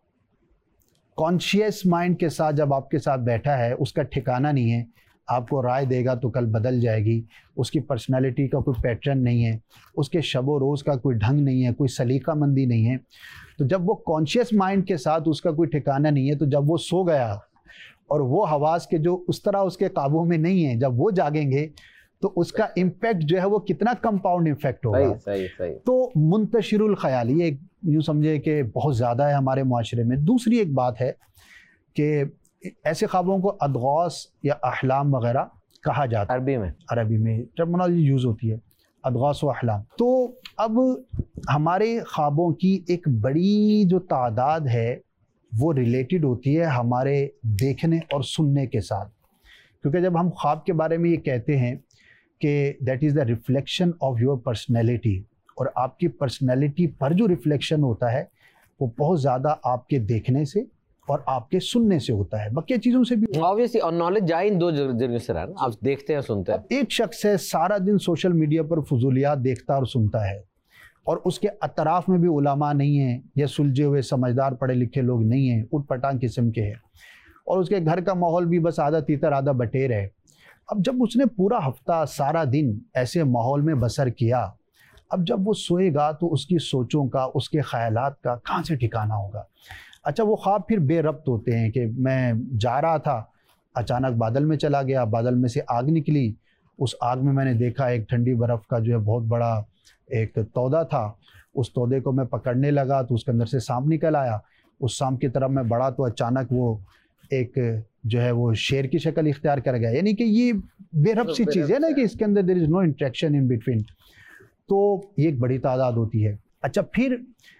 کانشیس مائنڈ کے ساتھ جب آپ کے ساتھ بیٹھا ہے، اس کا ٹھکانہ نہیں ہے، آپ کو رائے دے گا تو کل بدل جائے گی، اس کی پرسنالٹی کا کوئی پیٹرن نہیں ہے، اس کے شب و روز کا کوئی ڈھنگ نہیں ہے، کوئی سلیقہ مندی نہیں ہے. تو جب وہ کانشیس مائنڈ کے ساتھ اس کا کوئی ٹھکانہ نہیں ہے، تو جب وہ سو گیا اور وہ حواس کے جو اس طرح اس کے قابو میں نہیں ہیں، جب وہ جاگیں گے تو اس کا امپیکٹ جو ہے وہ کتنا کمپاؤنڈ امپیکٹ ہوگا. صحیح. تو منتشر الخیال یہ یوں سمجھے کہ بہت زیادہ ہے ہمارے معاشرے میں. دوسری ایک بات ہے کہ ایسے خوابوں کو ادغاث یا احلام وغیرہ کہا جاتا ہے، عربی میں ٹرمنالوجی یوز ہوتی ہے، ادغاث و احلام. تو اب ہمارے خوابوں کی ایک بڑی جو تعداد ہے وہ ریلیٹڈ ہوتی ہے ہمارے دیکھنے اور سننے کے ساتھ. کیونکہ جب ہم خواب کے بارے میں یہ کہتے ہیں کہ that is the reflection of your personality, اور آپ کی پرسنالٹی پر جو ریفلیکشن ہوتا ہے وہ بہت زیادہ آپ کے دیکھنے سے اور آپ کے سننے سے ہوتا ہے، بقیہ چیزوں سے بھی. obviously اور نالج جائے ان دو ذریعے سے رہا نا، آپ دیکھتے ہیں سنتے ہیں. ایک شخص ہے سارا دن سوشل میڈیا پر فضولیات دیکھتا اور سنتا ہے، اور اس کے اطراف میں بھی علماء نہیں ہیں یا سلجھے ہوئے سمجھدار پڑھے لکھے لوگ نہیں ہیں، اٹھ پٹانگ قسم کے ہیں، اور اس کے گھر کا ماحول بھی بس آدھا تیتر آدھا بٹیر ہے. اب جب اس نے پورا ہفتہ سارا دن ایسے ماحول میں بسر کیا، اب جب وہ سوئے گا تو اس کی سوچوں کا، اس کے خیالات کا کہاں سے ٹھکانہ ہوگا. اچھا وہ خواب پھر بے ربط ہوتے ہیں کہ میں جا رہا تھا، اچانک بادل میں چلا گیا، بادل میں سے آگ نکلی، اس آگ میں نے دیکھا ایک ٹھنڈی برف کا جو ہے بہت بڑا ایک تودا تھا، اس تودے کو میں پکڑنے لگا تو اس کے اندر سے سانپ نکل آیا، اس سانپ کی طرف میں بڑھا تو اچانک وہ ایک جو ہے وہ شیر کی شکل اختیار کر گیا. یعنی کہ یہ بے ربط سی چیز ہے نا کہ اس کے اندر دیر از نو انٹریکشن ان بٹوین. تو یہ ایک بڑی تعداد ہوتی ہے. اچھا پھر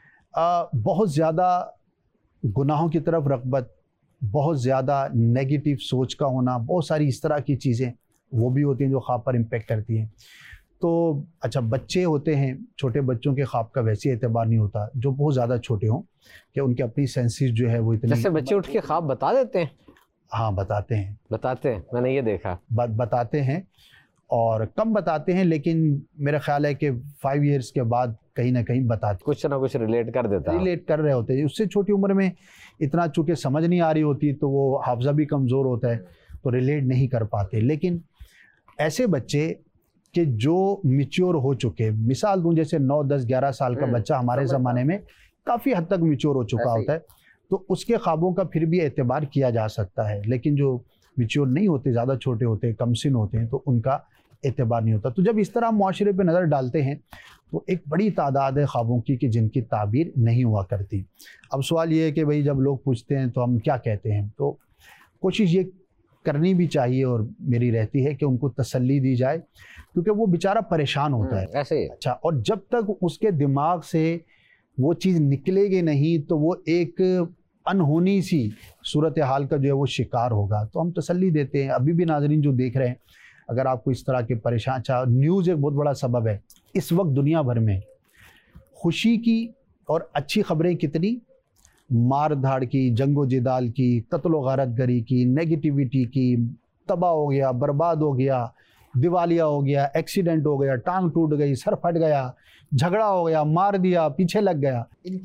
بہت زیادہ گناہوں کی طرف رغبت، بہت زیادہ نیگیٹو سوچ کا ہونا، بہت ساری اس طرح کی چیزیں وہ بھی ہوتی ہیں جو خواب پر امپیکٹ کرتی ہیں. تو اچھا بچے ہوتے ہیں، چھوٹے بچوں کے خواب کا ویسے اعتبار نہیں ہوتا، جو بہت زیادہ چھوٹے ہوں کہ ان کے اپنی سینسز جو ہے وہ اتنی. جیسے بچے اٹھ کے خواب بتا دیتے ہیں. ہاں بتاتے ہیں، میں نے یہ دیکھا. بتاتے ہیں اور کم بتاتے ہیں، لیکن میرا خیال ہے کہ 5 ایئرس کے بعد کہیں نہ کہیں بتاتے، کچھ نہ کچھ ریلیٹ کر دیتا، ریلیٹ کر رہے ہوتے ہیں. اس سے چھوٹی عمر میں اتنا چونکہ سمجھ نہیں آ رہی ہوتی تو وہ حافظہ بھی کمزور ہوتا ہے تو ریلیٹ نہیں کر پاتے. لیکن ایسے بچے کہ جو میچور ہو چکے، مثال دوں جیسے 9 10 11 سال کا بچہ ہمارے زمانے میں کافی حد تک میچور ہو چکا ہوتا ہے، تو اس کے خوابوں کا پھر بھی اعتبار کیا جا سکتا ہے. لیکن جو میچور نہیں ہوتے، زیادہ چھوٹے ہوتے ہیں، کم سن ہوتے ہیں، تو ان کا اعتبار نہیں ہوتا. تو جب اس طرح معاشرے پہ نظر ڈالتے ہیں تو ایک بڑی تعداد ہے خوابوں کی کہ جن کی تعبیر نہیں ہوا کرتی. اب سوال یہ ہے کہ بھئی جب لوگ پوچھتے ہیں تو ہم کیا کہتے ہیں، تو کوشش یہ کرنی بھی چاہیے اور میری رہتی ہے کہ ان کو تسلی دی جائے، کیونکہ وہ بیچارہ پریشان ہوتا ہے ایسے. اچھا، اور جب تک اس کے دماغ سے وہ چیز نکلے گی نہیں تو وہ ایک انہونی سی صورتحال کا جو ہے وہ شکار ہوگا. تو ہم تسلی دیتے ہیں. ابھی بھی ناظرین جو دیکھ رہے ہیں، اگر آپ کو اس طرح کے پریشان، نیوز ایک بہت بڑا سبب ہے اس وقت دنیا بھر میں خوشی کی اور اچھی خبریں کتنی، مار دھاڑ کی، جنگ و جدال کی، قتل و غارت گری کی، نیگیٹیوٹی کی، تباہ ہو گیا، برباد ہو گیا، دیوالیہ ہو گیا، ایکسیڈنٹ ہو گیا، ٹانگ ٹوٹ گئی، سر پھٹ گیا، جھگڑا ہو گیا، مار دیا، پیچھے لگ گیا.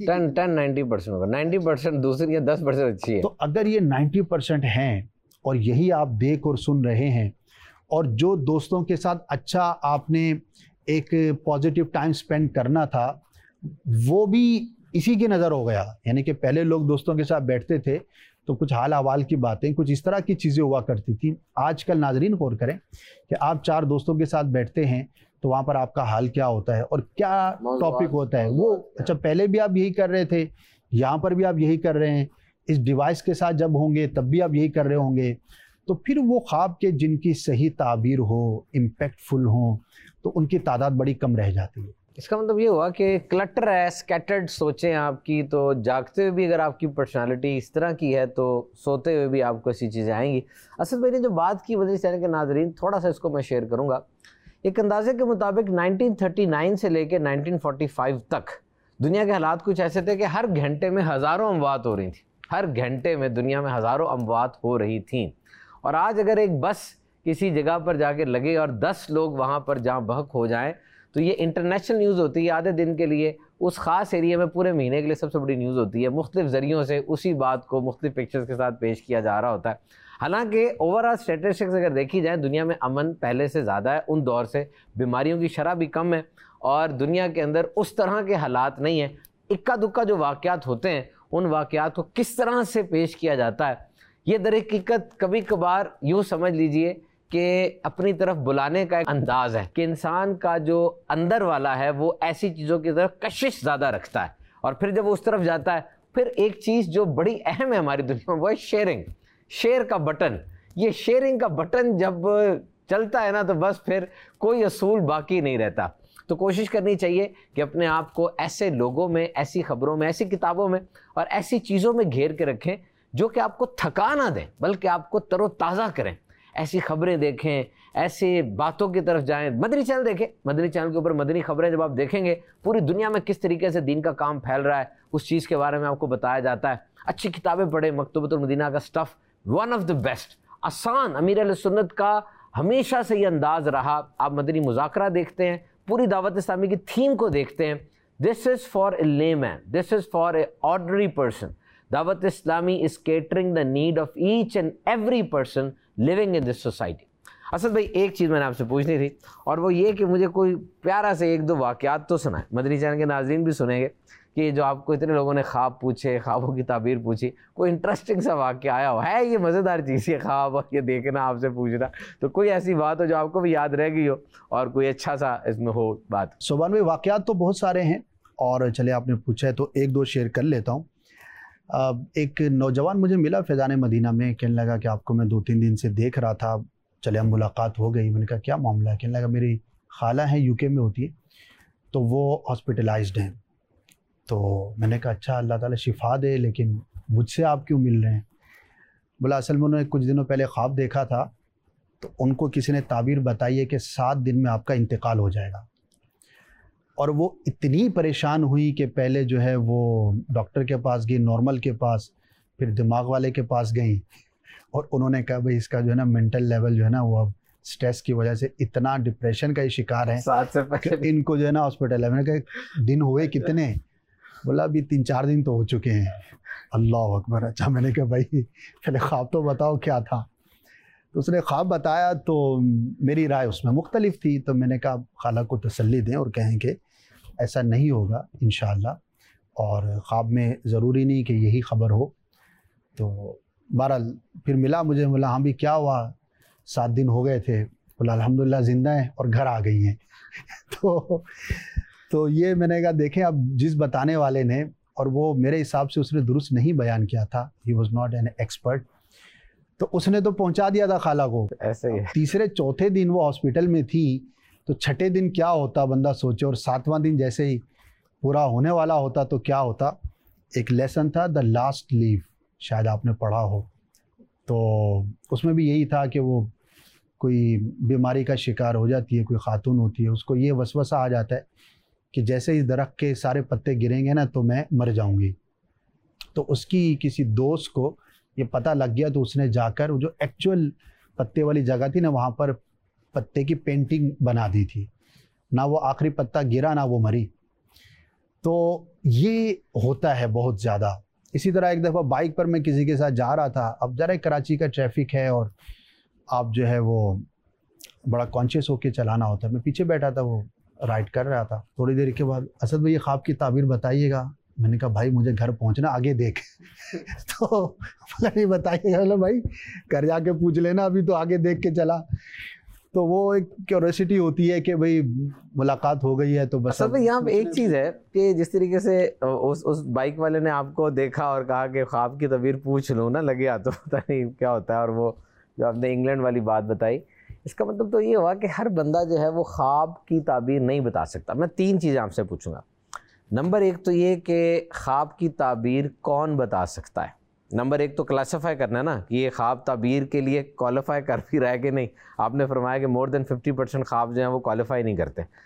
90% ہوگا، 90% دوسری ہے، 10% اچھی ہے. تو اگر یہ 90% ہیں اور یہی آپ دیکھ اور سن رہے ہیں، اور جو دوستوں کے ساتھ اچھا آپ نے ایک پازیٹیو ٹائم سپینڈ کرنا تھا وہ بھی اسی کی نظر ہو گیا. یعنی کہ پہلے لوگ دوستوں کے ساتھ بیٹھتے تھے تو کچھ حال احوال کی باتیں، کچھ اس طرح کی چیزیں ہوا کرتی تھیں. آج کل ناظرین غور کریں کہ آپ 4 دوستوں کے ساتھ بیٹھتے ہیں تو وہاں پر آپ کا حال کیا ہوتا ہے اور کیا ٹاپک ہوتا ہے وہ. اچھا پہلے بھی آپ یہی کر رہے تھے، یہاں پر بھی آپ یہی کر رہے ہیں، اس ڈیوائس کے ساتھ جب ہوں گے تب بھی آپ یہی کر رہے ہوں گے. تو پھر وہ خواب کے جن کی صحیح تعبیر ہو، امپیکٹ فل ہوں، تو ان کی تعداد بڑی کم رہ جاتی ہے. اس کا مطلب یہ ہوا کہ کلٹر ہے، سکیٹرڈ سوچیں آپ کی، تو جاگتے ہوئے بھی اگر آپ کی پرسنالٹی اس طرح کی ہے تو سوتے ہوئے بھی آپ کو ایسی چیزیں آئیں گی. اصل میں نے جو بات کی مدنی چینل کے ناظرین، تھوڑا سا اس کو میں شیئر کروں گا. ایک اندازے کے مطابق 1939 سے لے کے 1945 تک دنیا کے حالات کچھ ایسے تھے کہ ہر گھنٹے میں ہزاروں اموات ہو رہی تھیں، ہر گھنٹے میں دنیا میں ہزاروں اموات ہو رہی تھیں. اور آج اگر ایک بس کسی جگہ پر جا کے لگے اور 10 لوگ وہاں پر جہاں بحق ہو جائیں تو یہ انٹرنیشنل نیوز ہوتی ہے آدھے دن کے لیے، اس خاص ایریا میں پورے مہینے کے لیے سب سے بڑی نیوز ہوتی ہے. مختلف ذریعوں سے اسی بات کو مختلف پکچرز کے ساتھ پیش کیا جا رہا ہوتا ہے. حالانکہ اوورآل اسٹیٹسٹکس اگر دیکھی جائیں دنیا میں امن پہلے سے زیادہ ہے ان دور سے، بیماریوں کی شرح بھی کم ہے اور دنیا کے اندر اس طرح کے حالات نہیں ہیں. اکا دکا جو واقعات ہوتے ہیں ان واقعات کو کس طرح سے پیش کیا جاتا ہے یہ در حقیقت کبھی کبھار یوں سمجھ لیجئے کہ اپنی طرف بلانے کا ایک انداز ہے کہ انسان کا جو اندر والا ہے وہ ایسی چیزوں کی طرف کشش زیادہ رکھتا ہے، اور پھر جب وہ اس طرف جاتا ہے پھر ایک چیز جو بڑی اہم ہے ہماری دنیا میں وہ ہے شیئرنگ، شیئر کا بٹن. یہ شیئرنگ کا بٹن جب چلتا ہے نا تو بس پھر کوئی اصول باقی نہیں رہتا. تو کوشش کرنی چاہیے کہ اپنے آپ کو ایسے لوگوں میں، ایسی خبروں میں، ایسی کتابوں میں اور ایسی چیزوں میں گھیر کے رکھیں جو کہ آپ کو تھکا نہ دیں بلکہ آپ کو تر و تازہ کریں. ایسی خبریں دیکھیں، ایسی باتوں کی طرف جائیں. مدنی چینل دیکھیں، مدنی چینل کے اوپر مدنی خبریں جب آپ دیکھیں گے پوری دنیا میں کس طریقے سے دین کا کام پھیل رہا ہے اس چیز کے بارے میں آپ کو بتایا جاتا ہے. اچھی کتابیں پڑھیں، مکتبۃ المدینہ کا stuff one of the best, آسان. امیر اہل سنت کا ہمیشہ سے یہ انداز رہا. آپ مدنی مذاکرہ دیکھتے ہیں، پوری دعوت اسلامی کی تھیم کو دیکھتے ہیں. دس is for a layman, this is for a ordinary person. Dawat-e-Islami is catering the need of each and every person living in this society. Asad بھائی ایک چیز میں نے آپ سے پوچھنی تھی اور وہ یہ کہ مجھے کوئی پیارا سے 1-2 واقعات تو سنائیں، مدنی چینل کے ناظرین بھی سنیں گے کہ جو آپ کو اتنے لوگوں نے خواب پوچھے، خوابوں کی تعبیر پوچھی، کوئی انٹرسٹنگ سا واقعہ آیا ہو. ہے یہ مزیدار چیز یہ خواب اور یہ دیکھنا آپ سے پوچھنا، تو کوئی ایسی بات ہو جو آپ کو بھی یاد رہ گئی ہو اور کوئی اچھا سا اس میں ہو بات. سبحان میں واقعات تو بہت سارے ہیں اور چلے آپ نے پوچھا ہے تو 1-2 شیئر کر لیتا ہوں. ایک نوجوان مجھے ملا فیضان مدینہ میں، کہنے لگا کہ آپ کو میں 2-3 دن سے دیکھ رہا تھا. چلے ہم ملاقات ہو گئی. میں نے کہا کیا معاملہ ہے؟ کہنے لگا میری خالہ ہیں UK میں ہوتی ہے تو وہ ہاسپٹلائزڈ ہیں. تو میں نے کہا اچھا اللہ تعالیٰ شفا دے، لیکن مجھ سے آپ کیوں مل رہے ہیں؟ بولا اصل میں انہوں نے کچھ دنوں پہلے خواب دیکھا تھا تو ان کو کسی نے تعبیر بتائی ہے کہ 7 دن میں آپ کا انتقال ہو جائے گا. اور وہ اتنی پریشان ہوئی کہ پہلے جو ہے وہ ڈاکٹر کے پاس گئی، نارمل کے پاس، پھر دماغ والے کے پاس گئیں اور انہوں نے کہا بھائی اس کا جو ہے نا مینٹل لیول جو ہے نا وہ اب سٹریس کی وجہ سے اتنا ڈپریشن کا یہ شکار ہے کہ ان کو جو ہے نا ہاسپٹل ہے. میں نے کہا دن ہوئے کتنے؟ بولا ابھی 3-4 دن تو ہو چکے ہیں. اللہ اکبر. اچھا میں نے کہا بھائی پہلے خواب تو بتاؤ کیا تھا؟ تو اس نے خواب بتایا تو میری رائے اس میں مختلف تھی. تو میں نے کہا خالہ کو تسلی دیں اور کہیں کہ ایسا نہیں ہوگا انشاءاللہ، اور خواب میں ضروری نہیں کہ یہی خبر ہو. تو بہرحال پھر ملا مجھے، بولا ہاں بھی کیا ہوا؟ 7 دن ہو گئے تھے. بولا الحمدللہ زندہ ہیں اور گھر آ گئی ہیں. تو یہ میں نے کہا دیکھیں اب جس بتانے والے نے، اور وہ میرے حساب سے اس نے درست نہیں بیان کیا تھا، he was not an expert, تو اس نے تو پہنچا دیا تھا خالہ کو. ایسے ہی 3-4 دن وہ ہاسپٹل میں تھی تو 6 دن کیا ہوتا بندہ سوچے، اور 7واں دن جیسے ہی پورا ہونے والا ہوتا تو کیا ہوتا. ایک لیسن تھا دا لاسٹ لیو، شاید آپ نے پڑھا ہو، تو اس میں بھی یہی تھا کہ وہ کوئی بیماری کا شکار ہو جاتی ہے، کوئی خاتون ہوتی ہے، اس کو یہ وسوسہ آ جاتا ہے کہ جیسے ہی درخت کے سارے پتے گریں گے نا تو میں مر جاؤں گی. تو اس کی کسی دوست کو یہ پتہ لگ گیا تو اس نے جا کر جو ایکچوئل پتے والی جگہ تھی نا وہاں پر پتے کی پینٹنگ بنا دی تھی. نہ وہ آخری پتا گرا نہ وہ مری. تو یہ ہوتا ہے بہت زیادہ. اسی طرح ایک دفعہ بائک پر میں کسی کے ساتھ جا رہا تھا. اب ذرا کراچی کا ٹریفک ہے اور آپ جو ہے وہ بڑا کانشیس ہو کے چلانا ہوتا ہے. میں پیچھے بیٹھا تھا، وہ رائڈ کر رہا تھا. تھوڑی دیر کے بعد اسد بھائی خواب کی تعبیر بتائیے گا. میں نے کہا بھائی مجھے گھر پہنچنا، آگے دیکھ. تو بولا نہیں بتائیے گا. بھائی گھر جا کے پوچھ لینا، ابھی تو آگے دیکھ کے چلا. تو وہ ایک کیوریسٹی ہوتی ہے کہ بھئی ملاقات ہو گئی ہے تو بس. اصل میں یہاں پہ ایک چیز ہے کہ جس طریقے سے اس بائک والے نے آپ کو دیکھا اور کہا کہ خواب کی تعبیر پوچھ لوں نا، لگیا تو پتہ نہیں کیا ہوتا ہے. اور وہ جو آپ نے انگلینڈ والی بات بتائی، اس کا مطلب تو یہ ہوا کہ ہر بندہ جو ہے وہ خواب کی تعبیر نہیں بتا سکتا. میں 3 چیزیں آپ سے پوچھوں گا. نمبر 1 تو یہ کہ خواب کی تعبیر کون بتا سکتا ہے. نمبر 1 تو کلاسیفائی کرنا ہے نا کہ یہ خواب تعبیر کے لیے کوالیفائی کر بھی رہا ہے کہ نہیں. آپ نے فرمایا کہ مور دین 50% خواب جو ہیں وہ کوالیفائی نہیں کرتے.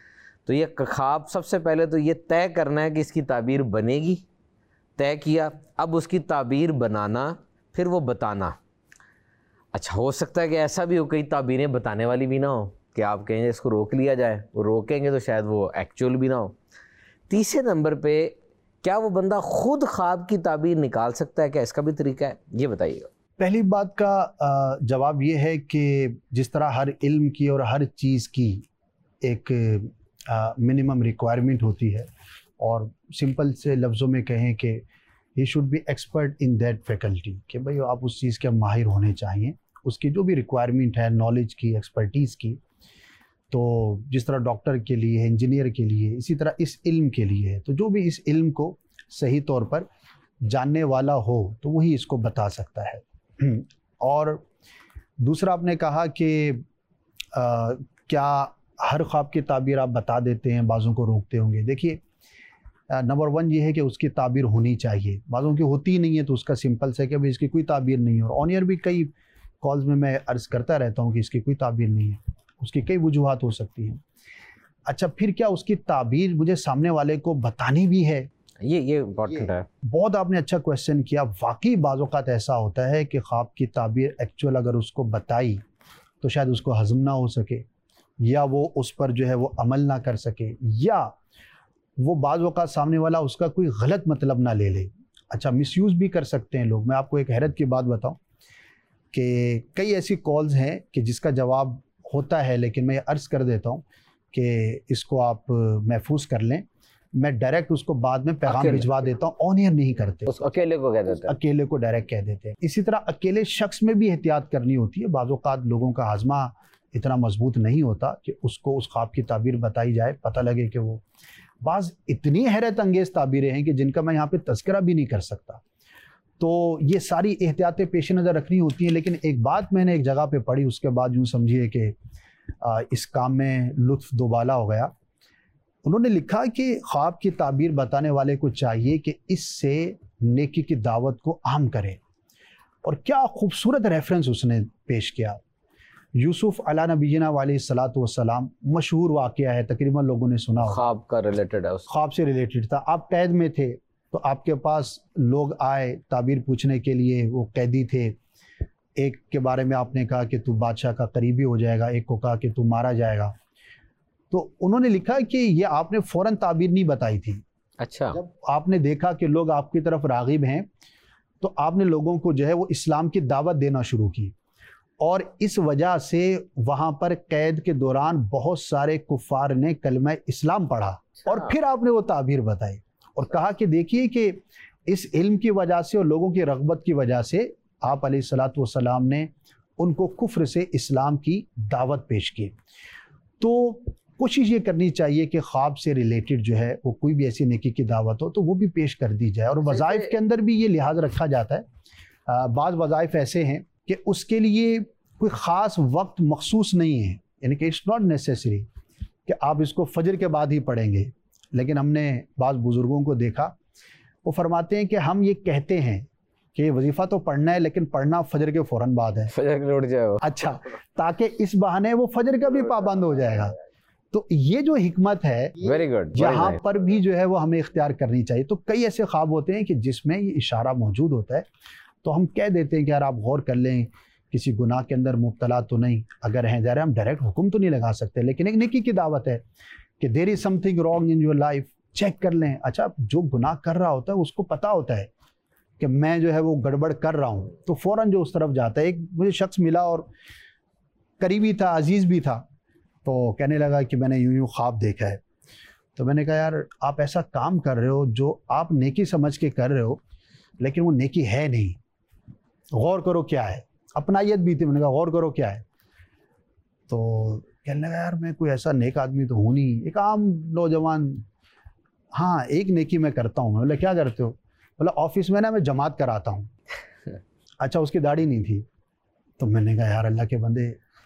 تو یہ خواب سب سے پہلے تو یہ طے کرنا ہے کہ اس کی تعبیر بنے گی، طے کیا، اب اس کی تعبیر بنانا، پھر وہ بتانا۔ اچھا ہو سکتا ہے کہ ایسا بھی ہو کئی تعبیریں بتانے والی بھی نہ ہو کہ آپ کہیں اس کو روک لیا جائے، وہ روکیں گے تو شاید وہ ایکچوئل بھی نہ ہو۔ تیسرے نمبر پہ کیا وہ بندہ خود خواب کی تعبیر نکال سکتا ہے؟ کیا اس کا بھی طریقہ ہے؟ یہ بتائیے گا۔ پہلی بات کا جواب یہ ہے کہ جس طرح ہر علم کی اور ہر چیز کی ایک منیمم ریکوائرمنٹ ہوتی ہے، اور سمپل سے لفظوں میں کہیں کہ he should be expert in that faculty, کہ بھئی آپ اس چیز کے ماہر ہونے چاہیے، اس کی جو بھی ریکوائرمنٹ ہے نالج کی، ایکسپرٹیز کی، تو جس طرح ڈاکٹر کے لیے، انجینئر کے لیے، اسی طرح اس علم کے لیے ہے۔ تو جو بھی اس علم کو صحیح طور پر جاننے والا ہو تو وہی اس کو بتا سکتا ہے۔ اور دوسرا آپ نے کہا کہ کیا ہر خواب کی تعبیر آپ بتا دیتے ہیں، بعضوں کو روکتے ہوں گے؟ دیکھیے نمبر 1 یہ ہے کہ اس کی تعبیر ہونی چاہیے، بعضوں کی ہوتی ہی نہیں ہے تو اس کا سمپل سے کہ بھئی اس کی کوئی تعبیر نہیں ہے۔ اور آن ایئر بھی کئی کالز میں عرض کرتا رہتا ہوں کہ اس کی کوئی تعبیر نہیں ہے، اس کی کئی وجوہات ہو سکتی ہیں۔ اچھا پھر کیا اس کی تعبیر مجھے سامنے والے کو بتانی بھی ہے؟ یہ امپورٹنٹ ہے۔ بہت آپ نے اچھا کویسچن کیا۔ واقعی بعض اوقات ایسا ہوتا ہے کہ خواب کی تعبیر ایکچوئل اگر اس کو بتائی تو شاید اس کو ہضم نہ ہو سکے، یا وہ اس پر جو ہے وہ عمل نہ کر سکے، یا وہ بعض اوقات سامنے والا اس کا کوئی غلط مطلب نہ لے لے۔ اچھا مس یوز بھی کر سکتے ہیں لوگ۔ میں آپ کو ایک حیرت کی بات بتاؤں کہ کئی ایسی کالز ہیں کہ جس کا جواب ہوتا ہے، لیکن میں یہ عرض کر دیتا ہوں کہ اس کو آپ محفوظ کر لیں، میں ڈائریکٹ اس کو بعد میں پیغام بھجوا دیتا ہوں، آن ایئر نہیں کرتے، اس اکیلے کو کہہ دیتے ہیں، اکیلے کو ڈائریکٹ کہہ دیتے ہیں۔ اسی طرح اکیلے شخص میں بھی احتیاط کرنی ہوتی ہے۔ بعض اوقات لوگوں کا ہاضمہ اتنا مضبوط نہیں ہوتا کہ اس کو اس خواب کی تعبیر بتائی جائے، پتہ لگے کہ وہ بعض اتنی حیرت انگیز تعبیریں ہیں کہ جن کا میں یہاں پہ تذکرہ بھی نہیں کر سکتا۔ تو یہ ساری احتیاطیں پیش نظر رکھنی ہوتی ہیں۔ لیکن ایک بات میں نے ایک جگہ پہ پڑھی، اس کے بعد یوں سمجھیے کہ اس کام میں لطف دوبالا ہو گیا۔ انہوں نے لکھا کہ خواب کی تعبیر بتانے والے کو چاہیے کہ اس سے نیکی کی دعوت کو عام کرے۔ اور کیا خوبصورت ریفرنس اس نے پیش کیا۔ یوسف علیہ نبینا علیہ الصلاۃ والسلام، مشہور واقعہ ہے، تقریباً لوگوں نے سنا ہوگا، خواب کا ریلیٹڈ ہے، خواب سے ریلیٹڈ تھا۔ آپ قید میں تھے تو آپ کے پاس لوگ آئے تعبیر پوچھنے کے لیے، وہ قیدی تھے۔ ایک کے بارے میں آپ نے کہا کہ تو بادشاہ کا قریبی ہو جائے گا، ایک کو کہا کہ تو مارا جائے گا۔ تو انہوں نے لکھا کہ یہ آپ نے فوراً تعبیر نہیں بتائی تھی۔ اچھا، جب آپ نے دیکھا کہ لوگ آپ کی طرف راغب ہیں تو آپ نے لوگوں کو جو ہے وہ اسلام کی دعوت دینا شروع کی، اور اس وجہ سے وہاں پر قید کے دوران بہت سارے کفار نے کلمہ اسلام پڑھا، اور پھر آپ نے وہ تعبیر بتائی اور کہا کہ دیکھیے کہ اس علم کی وجہ سے اور لوگوں کی رغبت کی وجہ سے آپ علیہ الصلاۃ والسلام نے ان کو کفر سے اسلام کی دعوت پیش کی۔ تو کوشش یہ کرنی چاہیے کہ خواب سے ریلیٹڈ جو ہے وہ کوئی بھی ایسی نیکی کی دعوت ہو تو وہ بھی پیش کر دی جائے۔ اور وظائف کے اندر بھی یہ لحاظ رکھا جاتا ہے، بعض وظائف ایسے ہیں کہ اس کے لیے کوئی خاص وقت مخصوص نہیں ہے، یعنی کہ اٹس ناٹ نیسیسری کہ آپ اس کو فجر کے بعد ہی پڑھیں گے۔ لیکن ہم نے بعض بزرگوں کو دیکھا، وہ فرماتے ہیں کہ ہم یہ کہتے ہیں کہ وظیفہ تو پڑھنا ہے لیکن پڑھنا فجر کے فوراً بعد ہے، فجر کے اٹھ جائے وہ، اچھا، تاکہ اس بہانے وہ فجر کا بھی پابند ہو جائے گا۔ تو یہ جو حکمت ہے ویری گڈ، یہاں پر بھی جو ہے وہ ہمیں اختیار کرنی چاہیے۔ تو کئی ایسے خواب ہوتے ہیں کہ جس میں یہ اشارہ موجود ہوتا ہے، تو ہم کہہ دیتے ہیں کہ یار آپ غور کر لیں، کسی گناہ کے اندر مبتلا تو نہیں، اگر ہیں ظاہر ہم ڈائریکٹ حکم تو نہیں لگا سکتے، لیکن ایک نیکی کی دعوت ہے کہ there is something wrong in your life, check کر لیں۔ اچھا جو گناہ کر رہا ہوتا ہے اس کو پتہ ہوتا ہے کہ میں جو ہے وہ گڑبڑ کر رہا ہوں، تو فوراً جو اس طرف جاتا ہے۔ ایک مجھے شخص ملا اور قریبی تھا، عزیز بھی تھا، تو کہنے لگا کہ میں نے یوں خواب دیکھا ہے۔ تو میں نے کہا یار آپ ایسا کام کر رہے ہو جو آپ نیکی سمجھ کے کر رہے ہو لیکن وہ نیکی ہے نہیں، غور کرو کیا ہے۔ اپنائیت بھی تھی، میں نے کہا غور کرو کیا ہے۔ تو کہنے لگا یار میں کوئی ایسا نیک آدمی تو ہوں نہیں، ایک عام نوجوان، ہاں ایک نیکی میں کرتا ہوں۔ میں بولا کیا کرتے ہو؟ بولا آفس میں نا میں جماعت کراتا ہوں۔ اچھا اس کی داڑھی نہیں تھی، تو میں نے کہا یار اللہ کے بندے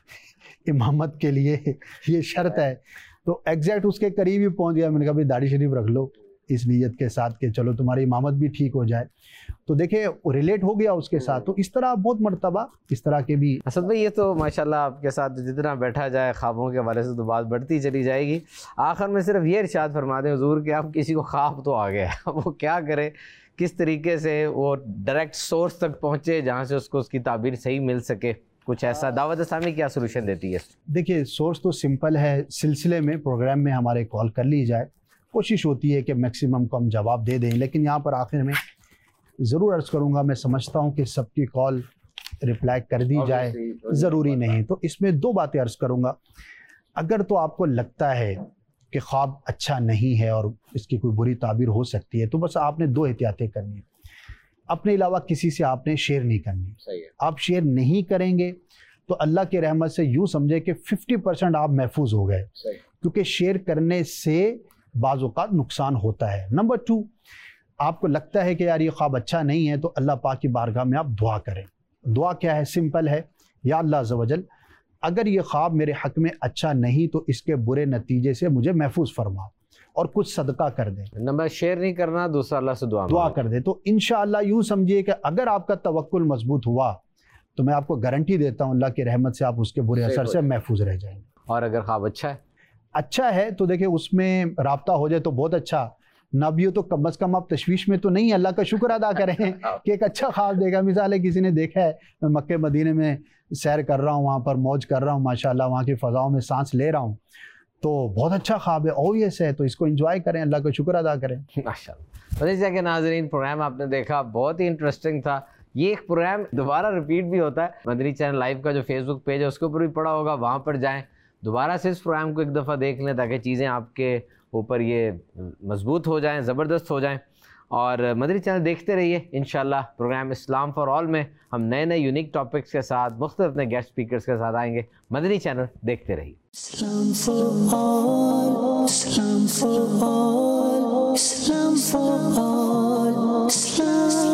امامت کے لیے یہ شرط ہے، تو ایگزیکٹ اس کے قریب ہی پہنچ گیا۔ میں نے کہا بھائی داڑھی شریف رکھ لو، اس نیت کے ساتھ کہ چلو تمہاری امامت بھی ٹھیک ہو جائے. تو دیکھیں ریلیٹ ہو گیا اس کے ساتھ. تو اس طرح بہت مرتبہ اس طرح کے بھی. اسد بھائی یہ تو ماشاءاللہ آپ کے ساتھ جتنا بیٹھا جائے خوابوں کے حوالے سے تو بات بڑھتی چلی جائے گی. آخر میں صرف یہ ارشاد فرما دیں حضور کہ آپ کسی کو خواب تو آ گیا ہے, وہ کیا کرے, کس طریقے سے وہ ڈائریکٹ سورس تک پہنچے جہاں سے اس کو اس کی تعبیر صحیح مل سکے, کچھ ایسا دعوت اسلامی کیا سولوشن دیتی ہے؟ دیکھیے سورس تو سمپل ہے, سلسلے میں پروگرام میں ہمارے کال کر لی جائے, کوشش ہوتی ہے کہ میکسیمم کو ہم جواب دے دیں, لیکن یہاں پر آخر میں ضرور عرض کروں گا, میں سمجھتا ہوں کہ سب کی کال رپلائی کر دی جائے ضروری نہیں. تو اس میں دو باتیں عرض کروں گا. اگر تو آپ کو لگتا ہے کہ خواب اچھا نہیں ہے اور اس کی کوئی بری تعبیر ہو سکتی ہے, تو بس آپ نے دو احتیاطیں کرنی ہیں. اپنے علاوہ کسی سے آپ نے شیئر نہیں کرنی. آپ شیئر نہیں کریں گے تو اللہ کی رحمت سے یوں سمجھے کہ 50% آپ محفوظ ہو گئے, کیونکہ شیئر کرنے سے بعض اوقات نقصان ہوتا ہے. نمبر 2, آپ کو لگتا ہے کہ یار یہ خواب اچھا نہیں ہے, تو اللہ پاک کی بارگاہ میں آپ دعا کریں. دعا کیا ہے؟ سمپل ہے, یا اللہ عز و جل اگر یہ خواب میرے حق میں اچھا نہیں تو اس کے برے نتیجے سے مجھے محفوظ فرما, اور کچھ صدقہ کر دیں. نمبر شیئر نہیں کرنا, دوسرا اللہ سے دعا کر دیں. تو انشاءاللہ یوں سمجھیے کہ اگر آپ کا توکل مضبوط ہوا تو میں آپ کو گارنٹی دیتا ہوں اللہ کی رحمت سے آپ اس کے برے اثر سے محفوظ رہ جائیں گے. اور اگر خواب اچھا ہے تو دیکھیں اس میں رابطہ ہو جائے تو بہت اچھا, نہ بھی ہو تو کم از کم آپ تشویش میں تو نہیں, اللہ کا شکر ادا کریں کہ ایک اچھا خواب دیکھا. مثال ہے کسی نے دیکھا ہے میں مکہ مدینے میں سیر کر رہا ہوں, وہاں پر موج کر رہا ہوں, ماشاءاللہ وہاں کی فضاؤں میں سانس لے رہا ہوں, تو بہت اچھا خواب ہے, اویس ہے, تو اس کو انجوائے کریں, اللہ کا شکر ادا کریں. ماشاءاللہ. مدنی کے ناظرین, پروگرام آپ نے دیکھا, بہت ہی انٹرسٹنگ تھا. یہ ایک پروگرام دوبارہ ریپیٹ بھی ہوتا ہے. مدنی چینل لائیو کا جو فیس بک پیج ہے اس کے اوپر بھی پڑا ہوگا, وہاں پر جائیں, دوبارہ سے اس پروگرام کو ایک دفعہ دیکھ لیں تاکہ چیزیں آپ کے اوپر یہ مضبوط ہو جائیں, زبردست ہو جائیں. اور مدنی چینل دیکھتے رہیے. انشاءاللہ پروگرام اسلام فار آل میں ہم نئے نئے یونیک ٹاپکس کے ساتھ مختلف نئے گیسٹ اسپیکرز کے ساتھ آئیں گے. مدنی چینل دیکھتے رہیے. Islam for all, Islam for all, Islam for all, Islam